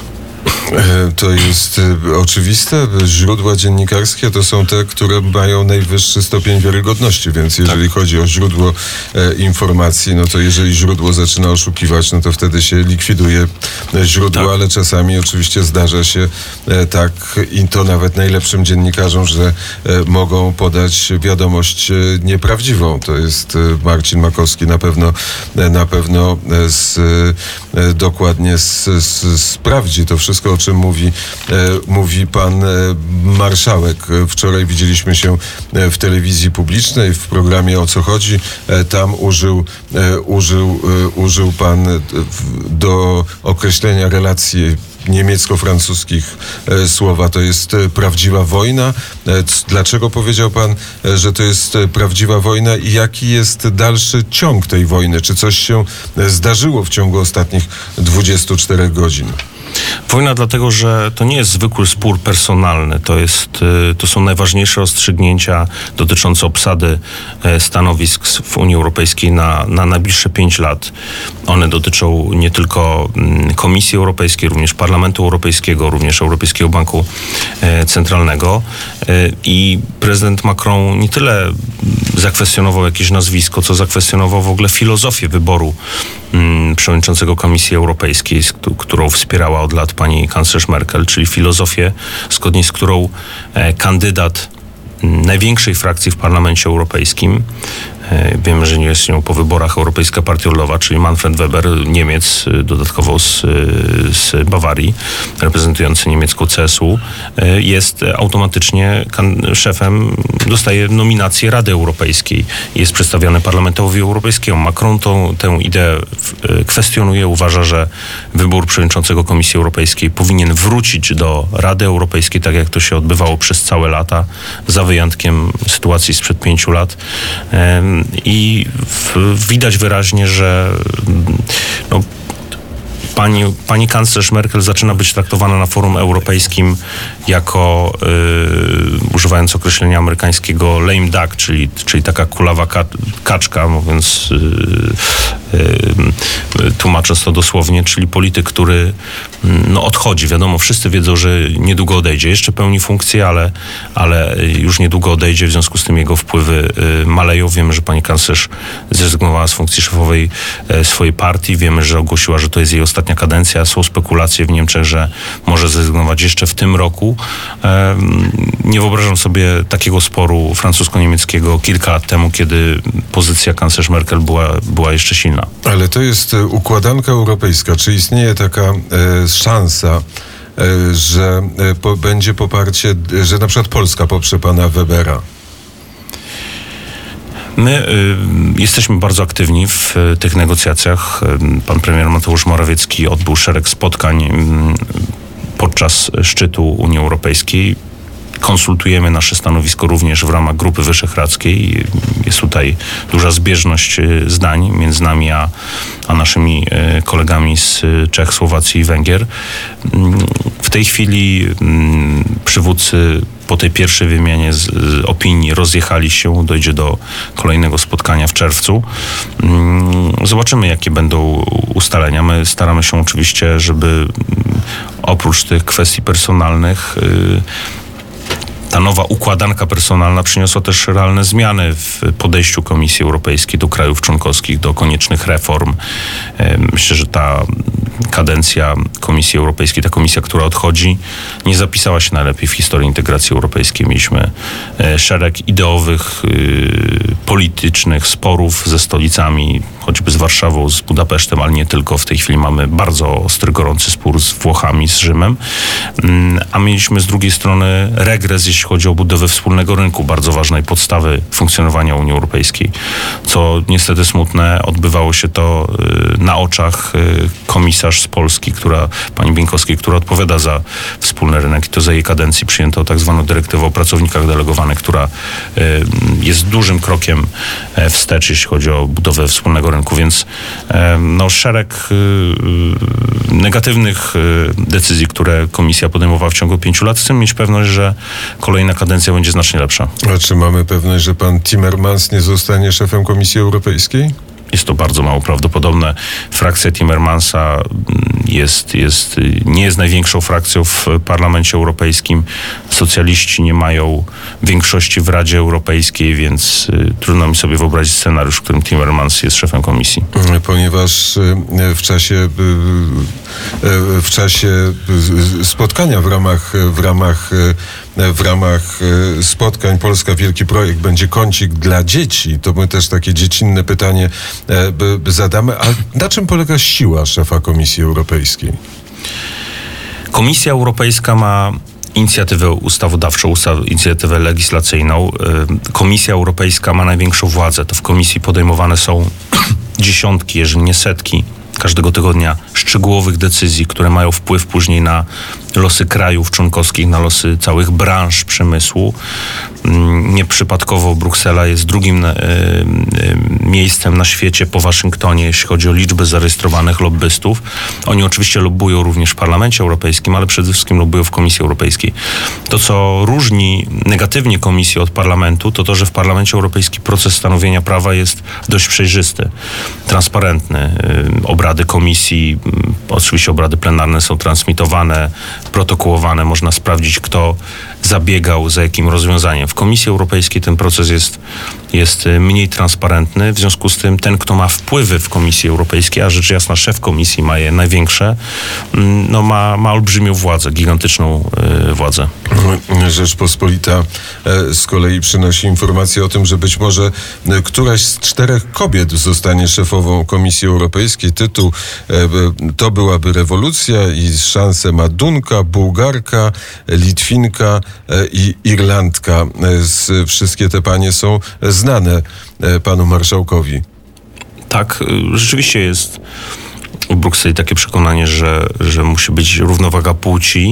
To jest e, oczywiste. Źródła dziennikarskie to są te, które mają najwyższy stopień wiarygodności, więc jeżeli tak. chodzi o źródło e, informacji, no to jeżeli źródło zaczyna oszukiwać, no to wtedy się likwiduje źródło, tak. ale czasami oczywiście zdarza się e, tak i to nawet najlepszym dziennikarzom, że e, mogą podać wiadomość e, nieprawdziwą. To jest e, Marcin Makowski na pewno e, na pewno e, z, e, dokładnie z, z, sprawdzi to wszystko, o czym mówi, e, mówi pan e, marszałek. Wczoraj widzieliśmy się w telewizji publicznej, w programie O co chodzi. E, tam użył, e, użył, e, użył pan e, w, do określenia relacji niemiecko-francuskich e, słowa. To jest e, prawdziwa wojna. E, c- dlaczego powiedział pan, e, że to jest e, prawdziwa wojna i jaki jest dalszy ciąg tej wojny? Czy coś się e, zdarzyło w ciągu ostatnich dwudziestu czterech godzin? Wojna dlatego, że to nie jest zwykły spór personalny. To, jest, y, to są najważniejsze rozstrzygnięcia dotyczące obsady e, stanowisk w Unii Europejskiej na, na najbliższe pięć lat. One dotyczą nie tylko mm, Komisji Europejskiej, również Parlamentu Europejskiego, również Europejskiego Banku e, Centralnego. E, I prezydent Macron nie tyle zakwestionował jakieś nazwisko, co zakwestionował w ogóle filozofię wyboru mm, przewodniczącego Komisji Europejskiej, z, którą wspierała od lat pani kanclerz Merkel, czyli filozofię, zgodnie z którą e, kandydat m, największej frakcji w Parlamencie Europejskim, e, wiemy, że nie jest nią po wyborach Europejska Partia Ludowa, czyli Manfred Weber, Niemiec, e, dodatkowo z, z Bawarii, reprezentujący niemiecką C S U, e, jest automatycznie kan- szefem, dostaje nominację Rady Europejskiej i jest przedstawiany Parlamentowi Europejskiemu. Macron tą, tę ideę w, kwestionuje, uważa, że wybór przewodniczącego Komisji Europejskiej powinien wrócić do Rady Europejskiej, tak jak to się odbywało przez całe lata, za wyjątkiem sytuacji sprzed pięciu lat. Em, I w, widać wyraźnie, że no, Pani, pani kanclerz Merkel zaczyna być traktowana na forum europejskim jako, yy, używając określenia amerykańskiego lame duck, czyli, czyli taka kulawa ka- kaczka, mówiąc, yy, yy, tłumacząc to dosłownie, czyli polityk, który no, odchodzi. Wiadomo, wszyscy wiedzą, że niedługo odejdzie. Jeszcze pełni funkcję, ale, ale już niedługo odejdzie, w związku z tym jego wpływy yy, maleją. Wiemy, że pani kanclerz zrezygnowała z funkcji szefowej yy, swojej partii. Wiemy, że ogłosiła, że to jest jej ostatnia kadencja. Są spekulacje w Niemczech, że może zrezygnować jeszcze w tym roku. Nie wyobrażam sobie takiego sporu francusko-niemieckiego kilka lat temu, kiedy pozycja kanclerz Merkel była, była jeszcze silna. Ale to jest e, układanka europejska. Czy istnieje taka e, szansa, e, że e, po, będzie poparcie, e, że na przykład Polska poprze pana Webera? My y, jesteśmy bardzo aktywni w y, tych negocjacjach. Y, pan premier Mateusz Morawiecki odbył szereg spotkań y, podczas szczytu Unii Europejskiej. Konsultujemy nasze stanowisko również w ramach Grupy Wyszehradzkiej. Jest tutaj duża zbieżność y, zdań między nami a, a naszymi y, kolegami z Czech, Słowacji i Węgier. Y, w tej chwili y, przywódcy po tej pierwszej wymianie z, z opinii rozjechali się, dojdzie do kolejnego spotkania w czerwcu. Zobaczymy, jakie będą ustalenia. My staramy się oczywiście, żeby oprócz tych kwestii personalnych ta nowa układanka personalna przyniosła też realne zmiany w podejściu Komisji Europejskiej do krajów członkowskich, do koniecznych reform. Myślę, że ta kadencja Komisji Europejskiej, ta komisja, która odchodzi, nie zapisała się najlepiej w historii integracji europejskiej. Mieliśmy szereg ideowych, politycznych sporów ze stolicami, choćby z Warszawą, z Budapesztem, ale nie tylko. W tej chwili mamy bardzo ostry, gorący spór z Włochami, z Rzymem. A mieliśmy z drugiej strony regres, jeśli chodzi o budowę wspólnego rynku, bardzo ważnej podstawy funkcjonowania Unii Europejskiej. Co niestety smutne, odbywało się to na oczach komisarz z Polski, która, pani Bieńkowskiej, która odpowiada za wspólny rynek i to za jej kadencji przyjęto tak zwaną dyrektywę o pracownikach delegowanych, która jest dużym krokiem wstecz, jeśli chodzi o budowę wspólnego rynku, więc no, szereg negatywnych decyzji, które komisja podejmowała w ciągu pięciu lat. Chcemy mieć pewność, że kolejna kadencja będzie znacznie lepsza. A czy mamy pewność, że pan Timmermans nie zostanie szefem Komisji Europejskiej? Jest to bardzo mało prawdopodobne. Frakcja Timmermansa jest, jest, nie jest największą frakcją w Parlamencie Europejskim. Socjaliści nie mają większości w Radzie Europejskiej, więc y, trudno mi sobie wyobrazić scenariusz, w którym Timmermans jest szefem komisji. Ponieważ y, w czasie, y, y, w czasie y, spotkania w ramach, w ramach y, w ramach y, spotkań Polska Wielki Projekt będzie kącik dla dzieci, to my też takie dziecinne pytanie y, by, by zadamy. A na czym polega siła szefa Komisji Europejskiej? Komisja Europejska ma inicjatywę ustawodawczą, ustaw, inicjatywę legislacyjną. Y, Komisja Europejska ma największą władzę. To w komisji podejmowane są dziesiątki, jeżeli nie setki każdego tygodnia szczegółów szczegółowych decyzji, które mają wpływ później na losy krajów członkowskich, na losy całych branż przemysłu. Nieprzypadkowo Bruksela jest drugim e, e, miejscem na świecie po Waszyngtonie, jeśli chodzi o liczbę zarejestrowanych lobbystów. Oni oczywiście lobbują również w Parlamencie Europejskim, ale przede wszystkim lobbują w Komisji Europejskiej. To, co różni negatywnie Komisję od Parlamentu, to to, że w Parlamencie Europejskim proces stanowienia prawa jest dość przejrzysty, transparentny. Obrady komisji, oczywiście obrady plenarne są transmitowane, protokołowane, można sprawdzić, kto zabiegał za jakim rozwiązaniem. W Komisji Europejskiej ten proces jest, jest mniej transparentny, w związku z tym ten, kto ma wpływy w Komisji Europejskiej, a rzecz jasna szef komisji ma je największe, no ma, ma olbrzymią władzę, gigantyczną y, władzę. Rzeczpospolita e, z kolei przynosi informację o tym, że być może e, któraś z czterech kobiet zostanie szefową Komisji Europejskiej. Tytuł e, to byłaby rewolucja i szansę ma Dunka, Bułgarka, Litwinka e, i Irlandka. E, z, wszystkie te panie są znane e, panu marszałkowi. Tak, rzeczywiście jest w Brukseli takie przekonanie, że, że musi być równowaga płci,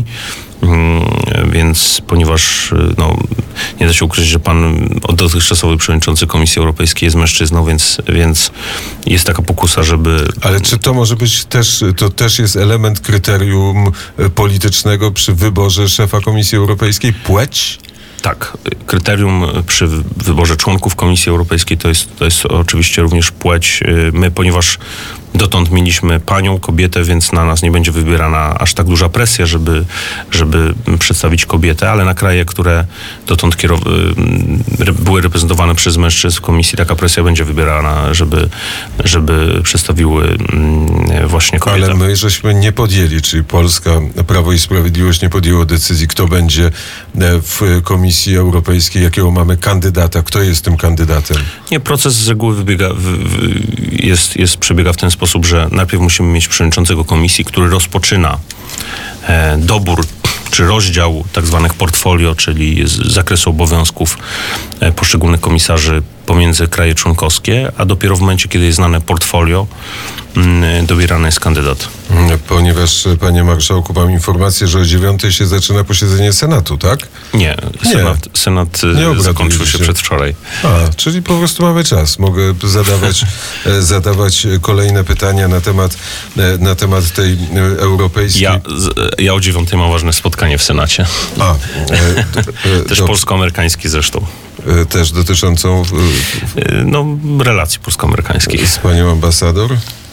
więc ponieważ no, nie da się ukryć, że pan dotychczasowy przewodniczący Komisji Europejskiej jest mężczyzną, więc, więc jest taka pokusa, żeby... Ale czy to może być też, to też jest element kryterium politycznego przy wyborze szefa Komisji Europejskiej? Płeć? Tak, kryterium przy wyborze członków Komisji Europejskiej to jest, to jest oczywiście również płeć. My, ponieważ dotąd mieliśmy panią, kobietę, więc na nas nie będzie wywierana aż tak duża presja, żeby, żeby przedstawić kobietę, ale na kraje, które dotąd kierow- były reprezentowane przez mężczyzn w komisji, taka presja będzie wybierana, żeby, żeby przedstawiły właśnie kobietę. Ale my żeśmy nie podjęli, czyli Polska, Prawo i Sprawiedliwość nie podjęło decyzji, kto będzie w Komisji Europejskiej, jakiego mamy kandydata, kto jest tym kandydatem. Nie, proces z reguły wybiega, w, w, jest, jest, przebiega w ten sposób, że najpierw musimy mieć przewodniczącego komisji, który rozpoczyna e, dobór czy rozdział tak zwanych portfolio, czyli z zakresu obowiązków e, poszczególnych komisarzy pomiędzy kraje członkowskie, a dopiero w momencie, kiedy jest znane portfolio, m, dobierany jest kandydat. Ponieważ, panie marszałku, mam informację, że o dziewiątej się zaczyna posiedzenie Senatu, tak? Nie, Senat, Senat nie zakończył się się przedwczoraj. A, czyli po prostu mamy czas. Mogę zadawać, zadawać kolejne pytania na temat, na temat tej europejskiej... Ja, ja o dziewiątej mam ważne spotkanie w Senacie. A, e, e, Też do, polsko-amerykańskie zresztą. e, też dotyczącą e, No, relacji polsko-amerykańskiej. z panią ambasador.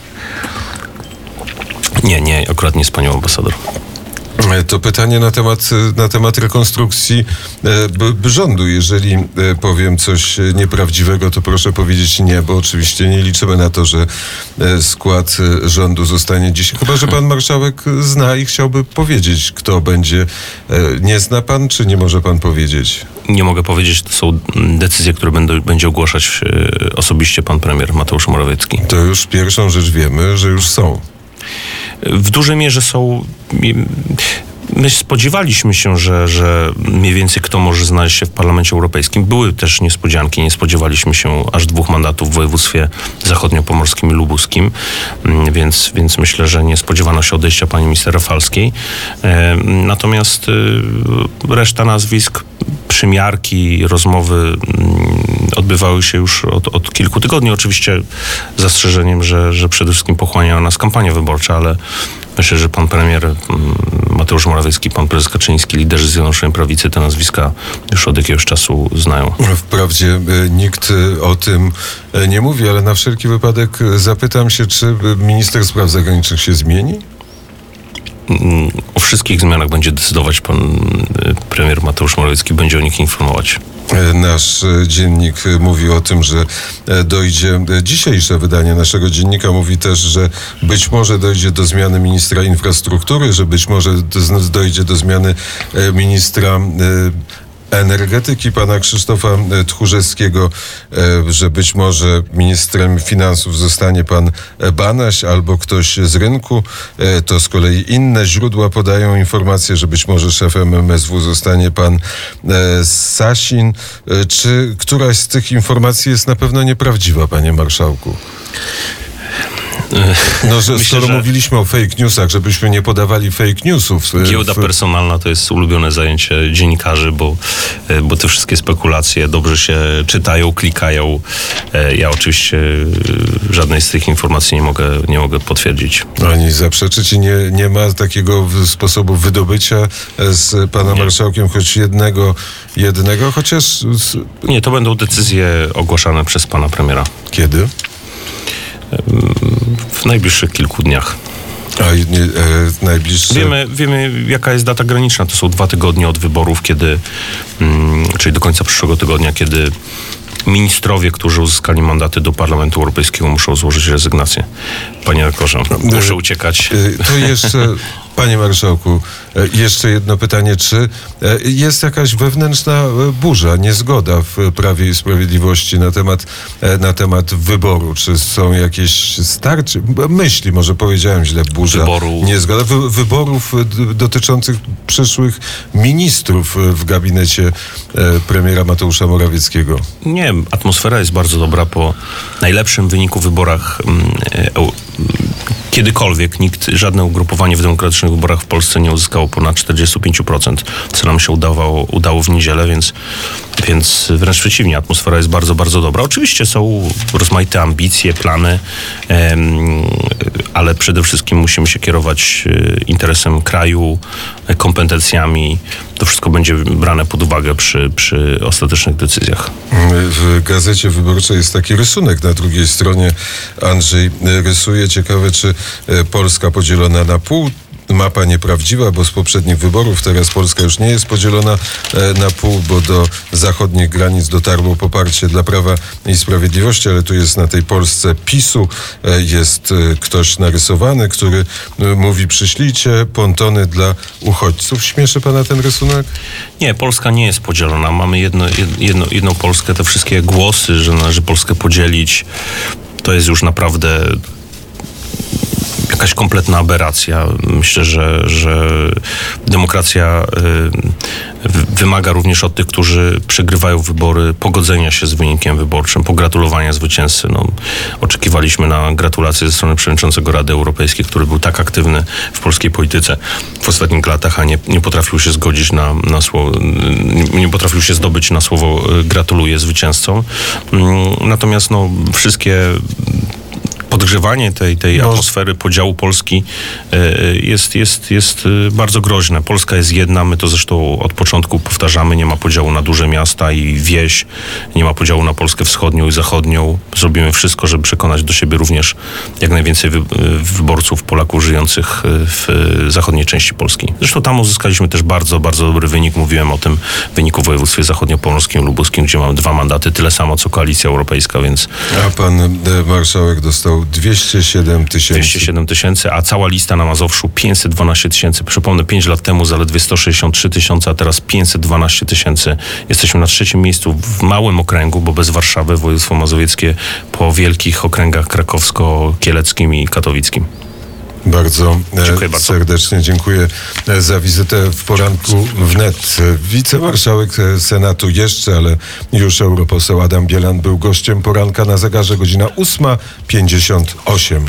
Nie, nie, akurat nie z panią ambasador. To pytanie na temat, na temat rekonstrukcji b, b, rządu. Jeżeli e, powiem coś nieprawdziwego, to proszę powiedzieć nie, bo oczywiście nie liczymy na to, że e, skład e, rządu zostanie dzisiaj. Chyba że pan marszałek zna i chciałby powiedzieć, kto będzie. E, nie zna pan, czy nie może pan powiedzieć? Nie mogę powiedzieć, to są decyzje, które będą, będzie ogłaszać e, osobiście pan premier Mateusz Morawiecki. To już pierwszą rzecz wiemy, że już są. W dużej mierze są... My spodziewaliśmy się, że, że mniej więcej kto może znaleźć się w Parlamencie Europejskim. Były też niespodzianki. Nie spodziewaliśmy się aż dwóch mandatów w województwie zachodniopomorskim i lubuskim, więc, więc myślę, że nie spodziewano się odejścia pani minister Rafalskiej. Natomiast reszta nazwisk, przymiarki, rozmowy odbywały się już od, od kilku tygodni. Oczywiście z zastrzeżeniem, że, że przede wszystkim pochłania nas kampania wyborcza, ale myślę, że pan premier Mateusz Morawiecki, pan prezes Kaczyński, liderzy Zjednoczonej Prawicy te nazwiska już od jakiegoś czasu znają. Wprawdzie e, nikt o tym e, nie mówi, ale na wszelki wypadek zapytam się, czy minister spraw zagranicznych się zmieni? O wszystkich zmianach będzie decydować pan premier Mateusz Morawiecki, będzie o nich informować. Nasz dziennik mówi o tym, że dojdzie, dzisiejsze wydanie naszego dziennika mówi też, że być może dojdzie do zmiany ministra infrastruktury, że być może dojdzie do zmiany ministra energetyki pana Krzysztofa Tchórzewskiego, że być może ministrem finansów zostanie pan Banaś albo ktoś z rynku. To z kolei inne źródła podają informację, że być może szefem M S W zostanie pan Sasin. Czy któraś z tych informacji jest na pewno nieprawdziwa, panie marszałku? No, że Myślę, skoro że mówiliśmy o fake newsach, żebyśmy nie podawali fake newsów. giełda w- personalna to jest ulubione zajęcie dziennikarzy, bo, e, bo te wszystkie spekulacje dobrze się czytają, klikają. E, Ja oczywiście e, żadnej z tych informacji nie mogę, nie mogę potwierdzić. Ani zaprzeczyć i nie, nie ma takiego w- sposobu wydobycia z panem marszałkiem choć jednego, jednego, chociaż z, Nie, to będą decyzje ogłaszane przez pana premiera kiedy? w najbliższych kilku dniach. A nie, e, najbliższe... Wiemy, wiemy, jaka jest data graniczna. To są dwa tygodnie od wyborów, kiedy, mm, czyli do końca przyszłego tygodnia, kiedy ministrowie, którzy uzyskali mandaty do Parlamentu Europejskiego, muszą złożyć rezygnację. Panie rektorze, muszę uciekać. E, To jeszcze, panie marszałku, e, jeszcze jedno pytanie. Czy e, jest jakaś wewnętrzna e, burza, niezgoda w Prawie i Sprawiedliwości na temat, e, na temat wyboru? Czy są jakieś starcie, myśli, może powiedziałem źle, burza, Wyboru. niezgoda, wy, wyborów e, d- dotyczących przyszłych ministrów e, w gabinecie e, premiera Mateusza Morawieckiego? Nie, atmosfera jest bardzo dobra po najlepszym wyniku w wyborach mm, e, eu- kiedykolwiek. Nikt, żadne ugrupowanie w demokratycznych wyborach w Polsce nie uzyskało ponad czterdzieści pięć procent, co nam się udało, udało w niedzielę, więc, więc wręcz przeciwnie, atmosfera jest bardzo, bardzo dobra. Oczywiście są rozmaite ambicje, plany, em, ale przede wszystkim musimy się kierować e, interesem kraju, e, kompetencjami. To wszystko będzie brane pod uwagę przy, przy ostatecznych decyzjach. W Gazecie Wyborczej jest taki rysunek na drugiej stronie. Andrzej e, rysuje. Ciekawe, czy e, Polska podzielona na pół. Mapa nieprawdziwa, bo z poprzednich wyborów teraz Polska już nie jest podzielona e, na pół, bo do zachodnich granic dotarło poparcie dla Prawa i Sprawiedliwości, ale tu jest na tej Polsce PiSu, e, jest e, ktoś narysowany, który e, mówi: przyślijcie pontony dla uchodźców. Śmieszy pana ten rysunek? Nie, Polska nie jest podzielona. Mamy jedno, jed- jedno, jedną Polskę. Te wszystkie głosy, że należy Polskę podzielić, to jest już naprawdę jakaś kompletna aberracja. Myślę, że, że demokracja y, w- wymaga również od tych, którzy przegrywają wybory, pogodzenia się z wynikiem wyborczym, pogratulowania zwycięzcy. No, oczekiwaliśmy na gratulacje ze strony przewodniczącego Rady Europejskiej, który był tak aktywny w polskiej polityce w ostatnich latach, a nie, nie potrafił się zgodzić na, na słowo, nie, nie potrafił się zdobyć na słowo y, gratuluję zwycięzcom. Mm, Natomiast no, wszystkie podgrzewanie tej, tej No. atmosfery podziału Polski e, jest, jest, jest e, bardzo groźne. Polska jest jedna, my to zresztą od początku powtarzamy, nie ma podziału na duże miasta i wieś, nie ma podziału na Polskę wschodnią i zachodnią. Zrobimy wszystko, żeby przekonać do siebie również jak najwięcej wy, wyborców, Polaków żyjących w zachodniej części Polski. Zresztą tam uzyskaliśmy też bardzo, bardzo dobry wynik. Mówiłem o tym wyniku w województwie zachodniopomorskim, lubuskim, gdzie mamy dwa mandaty, tyle samo co Koalicja Europejska, więc A pan e, marszałek dostał dwieście siedem tysięcy. dwieście siedem tysięcy, a cała lista na Mazowszu pięćset dwanaście tysięcy. Przypomnę, pięć lat temu zaledwie sto sześćdziesiąt trzy tysiące, a teraz pięćset dwanaście tysięcy. Jesteśmy na trzecim miejscu w małym okręgu, bo bez Warszawy województwo mazowieckie po wielkich okręgach krakowsko-kieleckim i katowickim. Bardzo, e, Dziękuję bardzo. serdecznie dziękuję e, za wizytę w poranku wnet. E, Wicemarszałek e, Senatu jeszcze, ale już europoseł Adam Bielan był gościem poranka. Na zegarze godzina ósma pięćdziesiąt osiem.